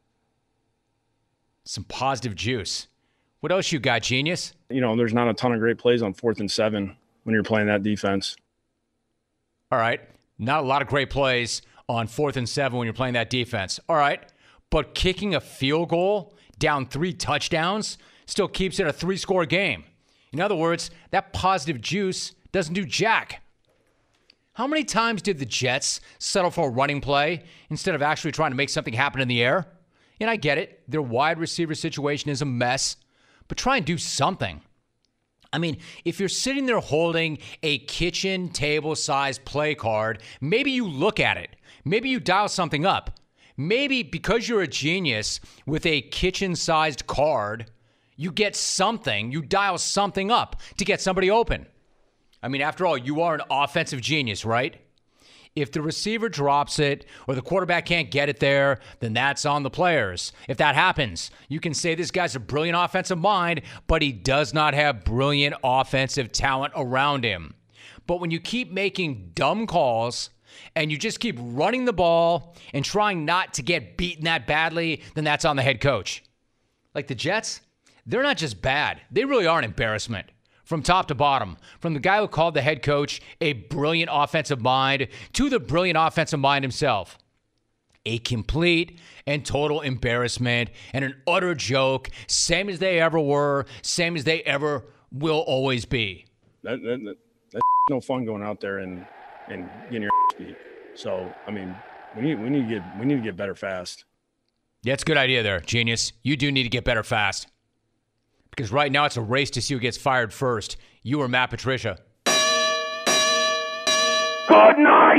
Speaker 2: Some positive juice. What else you got, genius?
Speaker 3: You know, there's not a ton of great plays on 4th and 7 when you're playing that defense.
Speaker 2: All right. Not a lot of great plays on 4th and 7 when you're playing that defense. All right. But kicking a field goal down 3 touchdowns still keeps it a 3-score game. In other words, that positive juice doesn't do jack. How many times did the Jets settle for a running play instead of actually trying to make something happen in the air? And I get it. Their wide receiver situation is a mess. But try and do something. I mean, if you're sitting there holding a kitchen table-sized play card, maybe you look at it. Maybe you dial something up. Maybe because you're a genius with a kitchen-sized card, you get something, you dial something up to get somebody open. I mean, after all, you are an offensive genius, right? If the receiver drops it or the quarterback can't get it there, then that's on the players. If that happens, you can say this guy's a brilliant offensive mind, but he does not have brilliant offensive talent around him. But when you keep making dumb calls and you just keep running the ball and trying not to get beaten that badly, then that's on the head coach. Like the Jets, they're not just bad. They really are an embarrassment. From top to bottom, from the guy who called the head coach a brilliant offensive mind to the brilliant offensive mind himself. A complete and total embarrassment and an utter joke, same as they ever were, same as they ever will always be.
Speaker 3: That's no fun going out there and getting your ass beat. So, I mean, we need to get better fast.
Speaker 2: Yeah, it's a good idea there, genius. You do need to get better fast. Because right now it's a race to see who gets fired first. You or Matt Patricia.
Speaker 5: Good night.